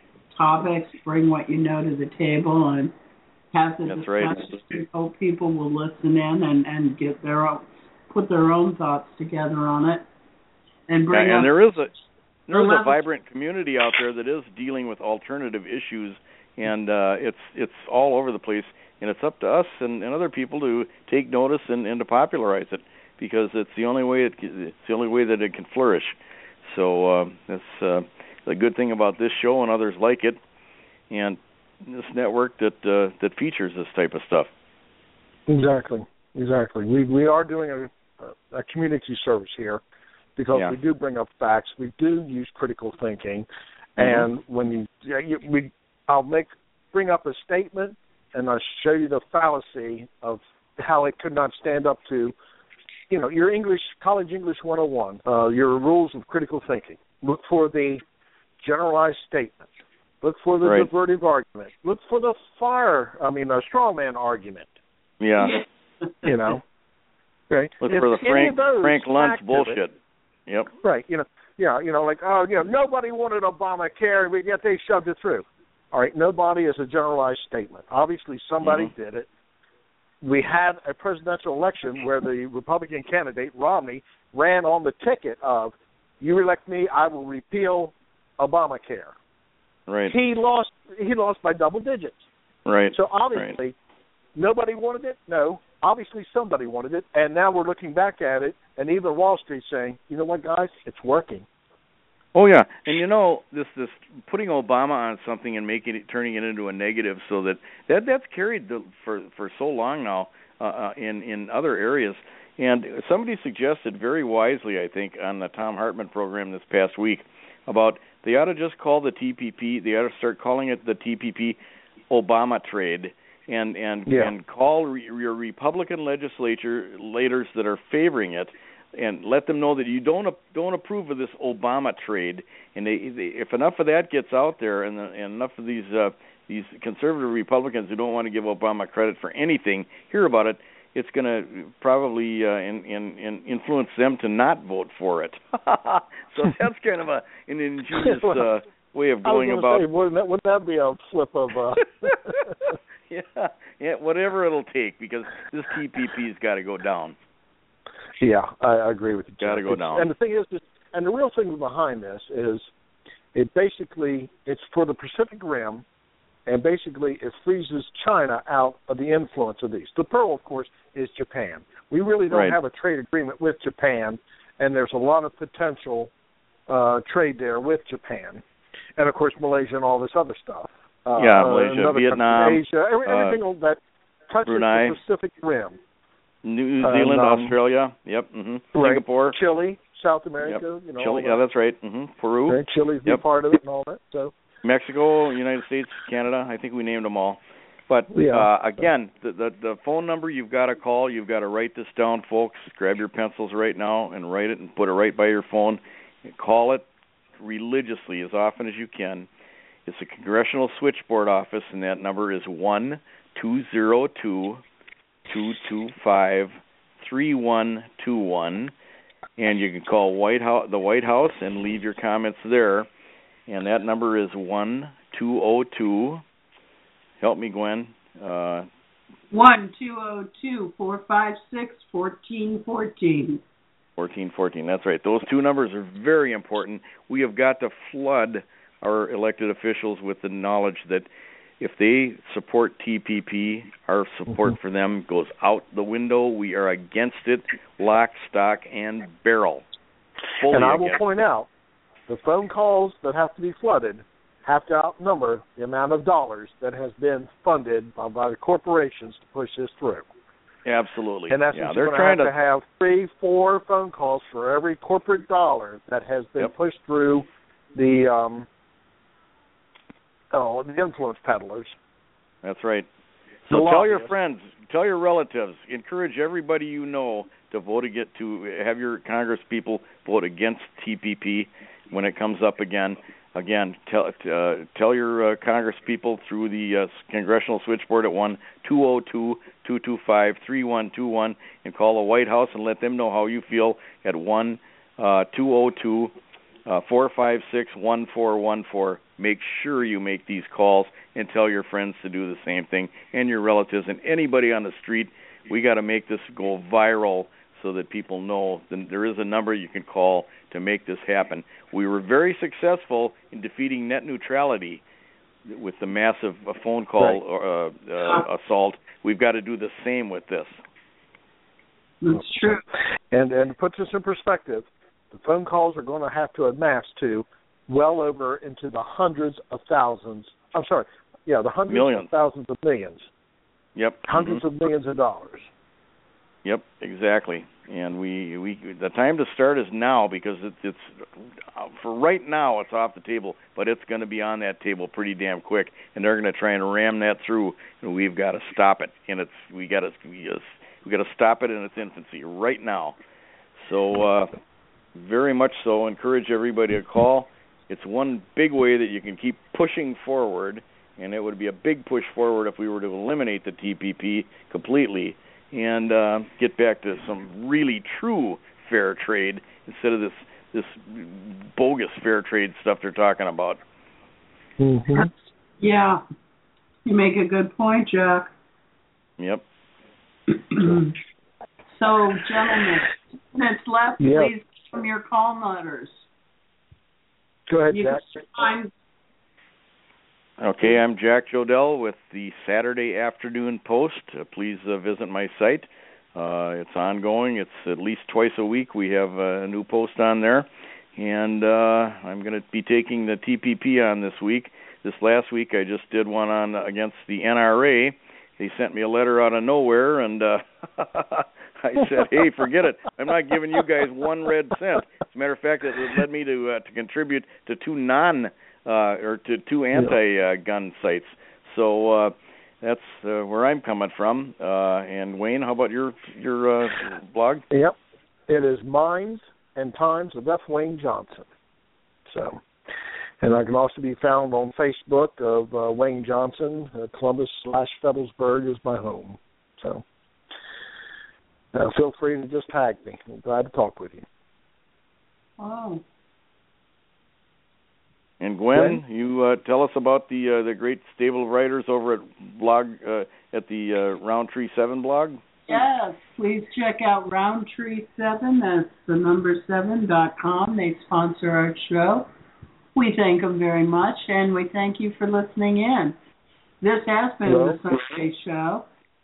topics, bring what you know to the table, and have the That's discussion. right. Hope people will listen in and, and get their own, put their own thoughts together on it, and bring. Yeah, up and there is a there is level. a vibrant community out there that is dealing with alternative issues, and uh, it's it's all over the place. And it's up to us and, and other people to take notice and, and to popularize it, because it's the only way it it's the only way that it can flourish. So uh, that's uh, the good thing about this show and others like it, and this network that uh, that features this type of stuff. Exactly, exactly. We we are doing a, a community service here, because yeah. we do bring up facts. We do use critical thinking, mm-hmm. and when you, you we I'll make bring up a statement. And I'll show you the fallacy of how it could not stand up to, you know, your English, college English one oh one, uh, your rules of critical thinking. Look for the generalized statement. Look for the right. divertive argument. Look for the fire, I mean, a straw man argument. Yeah. You know. Okay. Look if for the Frank, Frank Luntz bullshit. It, yep. Right. You know, yeah, you know, like, oh, you know, nobody wanted Obamacare, but yet they shoved it through. All right, nobody is a generalized statement. Obviously, somebody mm-hmm. did it. We had a presidential election where the Republican candidate, Romney, ran on the ticket of, you elect me, I will repeal Obamacare. Right. He lost He lost by double digits. Right. So obviously, right. nobody wanted it? No. Obviously, somebody wanted it, and now we're looking back at it, and even Wall Street's saying, you know what, guys, it's working. Oh yeah, and you know this this putting Obama on something and making it turning it into a negative, so that, that that's carried the, for for so long now uh, in in other areas. And somebody suggested very wisely, I think, on the Thom Hartmann program this past week about they ought to just call the T P P. They ought to start calling it the T P P Obama trade, and and yeah. and call re, your Republican legislators that are favoring it, and let them know that you don't don't approve of this Obama trade. And they, they, if enough of that gets out there, and, the, and enough of these uh, these conservative Republicans who don't want to give Obama credit for anything hear about it, it's going to probably uh, in, in, in influence them to not vote for it. So that's kind of a an ingenious uh, way of going I was about. say, wouldn't, that, wouldn't that be a flip of? Uh... yeah, yeah, whatever it'll take, because this T P P's got to go down. Yeah, I, I agree with you. Got to go it's, down. And the thing is, is, and the real thing behind this is, it basically it's for the Pacific Rim, and basically it freezes China out of the influence of these. The pearl, of course, is Japan. We really don't right. have a trade agreement with Japan, and there's a lot of potential uh, trade there with Japan, and of course Malaysia and all this other stuff. Uh, yeah, Malaysia, Vietnam, Asia, every, everything uh, that touches Brunei, the Pacific Rim. New Zealand, um, Australia, yep, mm-hmm. right. Singapore, Chile, South America, yep. you know. Chile, yeah, that's right. Mm-hmm. Peru, right. Chile's yep. part of it and all that. So Mexico, United States, Canada. I think we named them all. But yeah. uh, again, the, the the phone number you've got to call. You've got to write this down, folks. Grab your pencils right now and write it and put it right by your phone. Call it religiously as often as you can. It's a Congressional Switchboard office, and that number is one two zero two two two five three one two one, and you can call White House, the White House, and leave your comments there. And that number is one two zero two. Help me, Gwen. Uh, one two zero two four five six fourteen fourteen. Fourteen fourteen. That's right. Those two numbers are very important. We have got to flood our elected officials with the knowledge that if they support T P P, our support mm-hmm. for them goes out the window. We are against it, lock, stock, and barrel. Fully and I will against point it. out, the phone calls that have to be flooded have to outnumber the amount of dollars that has been funded by, by the corporations to push this through. Absolutely. And that's yeah, what they're you're trying going to to have three, four phone calls for every corporate dollar that has been yep. pushed through the um, oh, the influence peddlers. That's right. So the tell your lobbyists. friends, tell your relatives, encourage everybody you know to vote against, to have your Congress people vote against T P P when it comes up again. Again, tell uh, tell your uh, Congress people through the uh, Congressional Switchboard at one two zero two two two five three one two one, and call the White House and let them know how you feel at one two zero two four five six one four one four. Make sure you make these calls and tell your friends to do the same thing, and your relatives and anybody on the street. We got to make this go viral so that people know that there is a number you can call to make this happen. We were very successful in defeating net neutrality with the massive uh, phone call right. uh, uh, assault. We've got to do the same with this. That's true. And and to put this in perspective, the phone calls are going to have to amass to well over into the hundreds of thousands. I'm sorry, yeah, the hundreds millions. of thousands of millions. Yep. Hundreds mm-hmm. of millions of dollars. Yep, exactly. And we, we the time to start is now, because it, it's for right now it's off the table, but it's going to be on that table pretty damn quick, and they're going to try and ram that through, and we've got to stop it. And it's we got to we, just, we got to stop it in its infancy right now. So uh, very much so, encourage everybody to call. It's one big way that you can keep pushing forward, and it would be a big push forward if we were to eliminate the T P P completely and uh, get back to some really true fair trade instead of this this bogus fair trade stuff they're talking about. Mm-hmm. Yeah, you make a good point, Jack. Yep. So, gentlemen, two minutes left. Yep. Please from your call letters. Go ahead, You Jack. can find Okay, I'm Jack Jodell with the Saturday Afternoon Post. Uh, please uh, visit my site. Uh, it's ongoing. It's at least twice a week. We have uh, a new post on there. And uh, I'm going to be taking the T P P on this week. This last week I just did one on against the N R A. They sent me a letter out of nowhere, and uh, I said, hey, forget it. I'm not giving you guys one red cent. As a matter of fact, it led me to uh, to contribute to two non- Uh, or to two anti-gun uh, sites. So uh, that's uh, where I'm coming from. Uh, and Wayne, how about your your uh, blog? Yep, it is Minds and Times of F. Wayne Johnson. So, and I can also be found on Facebook of uh, Wayne Johnson. Uh, Columbus slash Fettlesburg is my home. So, uh, feel free to just tag me. I'm glad to talk with you. Oh. And Gwen, Gwen? you uh, tell us about the uh, the great stable of writers over at blog uh, at the uh, Roundtree Seven blog. Yes, please check out Roundtree Seven. That's the number seven dot com. They sponsor our show. We thank them very much, and we thank you for listening in. This has been Hello. the Sunday Show.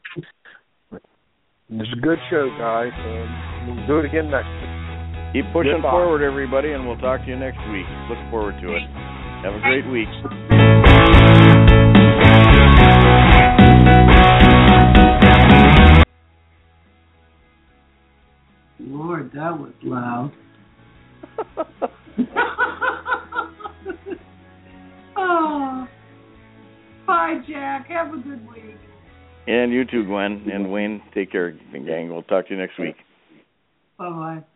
It's a good show, guys. Um, we'll do it again next week. Keep pushing Goodbye. forward, everybody, and we'll talk to you next week. Look forward to it. Have a great week. Lord, that was loud. Oh. Bye, Jack. Have a good week. And you too, Gwen. And Wayne, take care, gang. We'll talk to you next week. Bye-bye.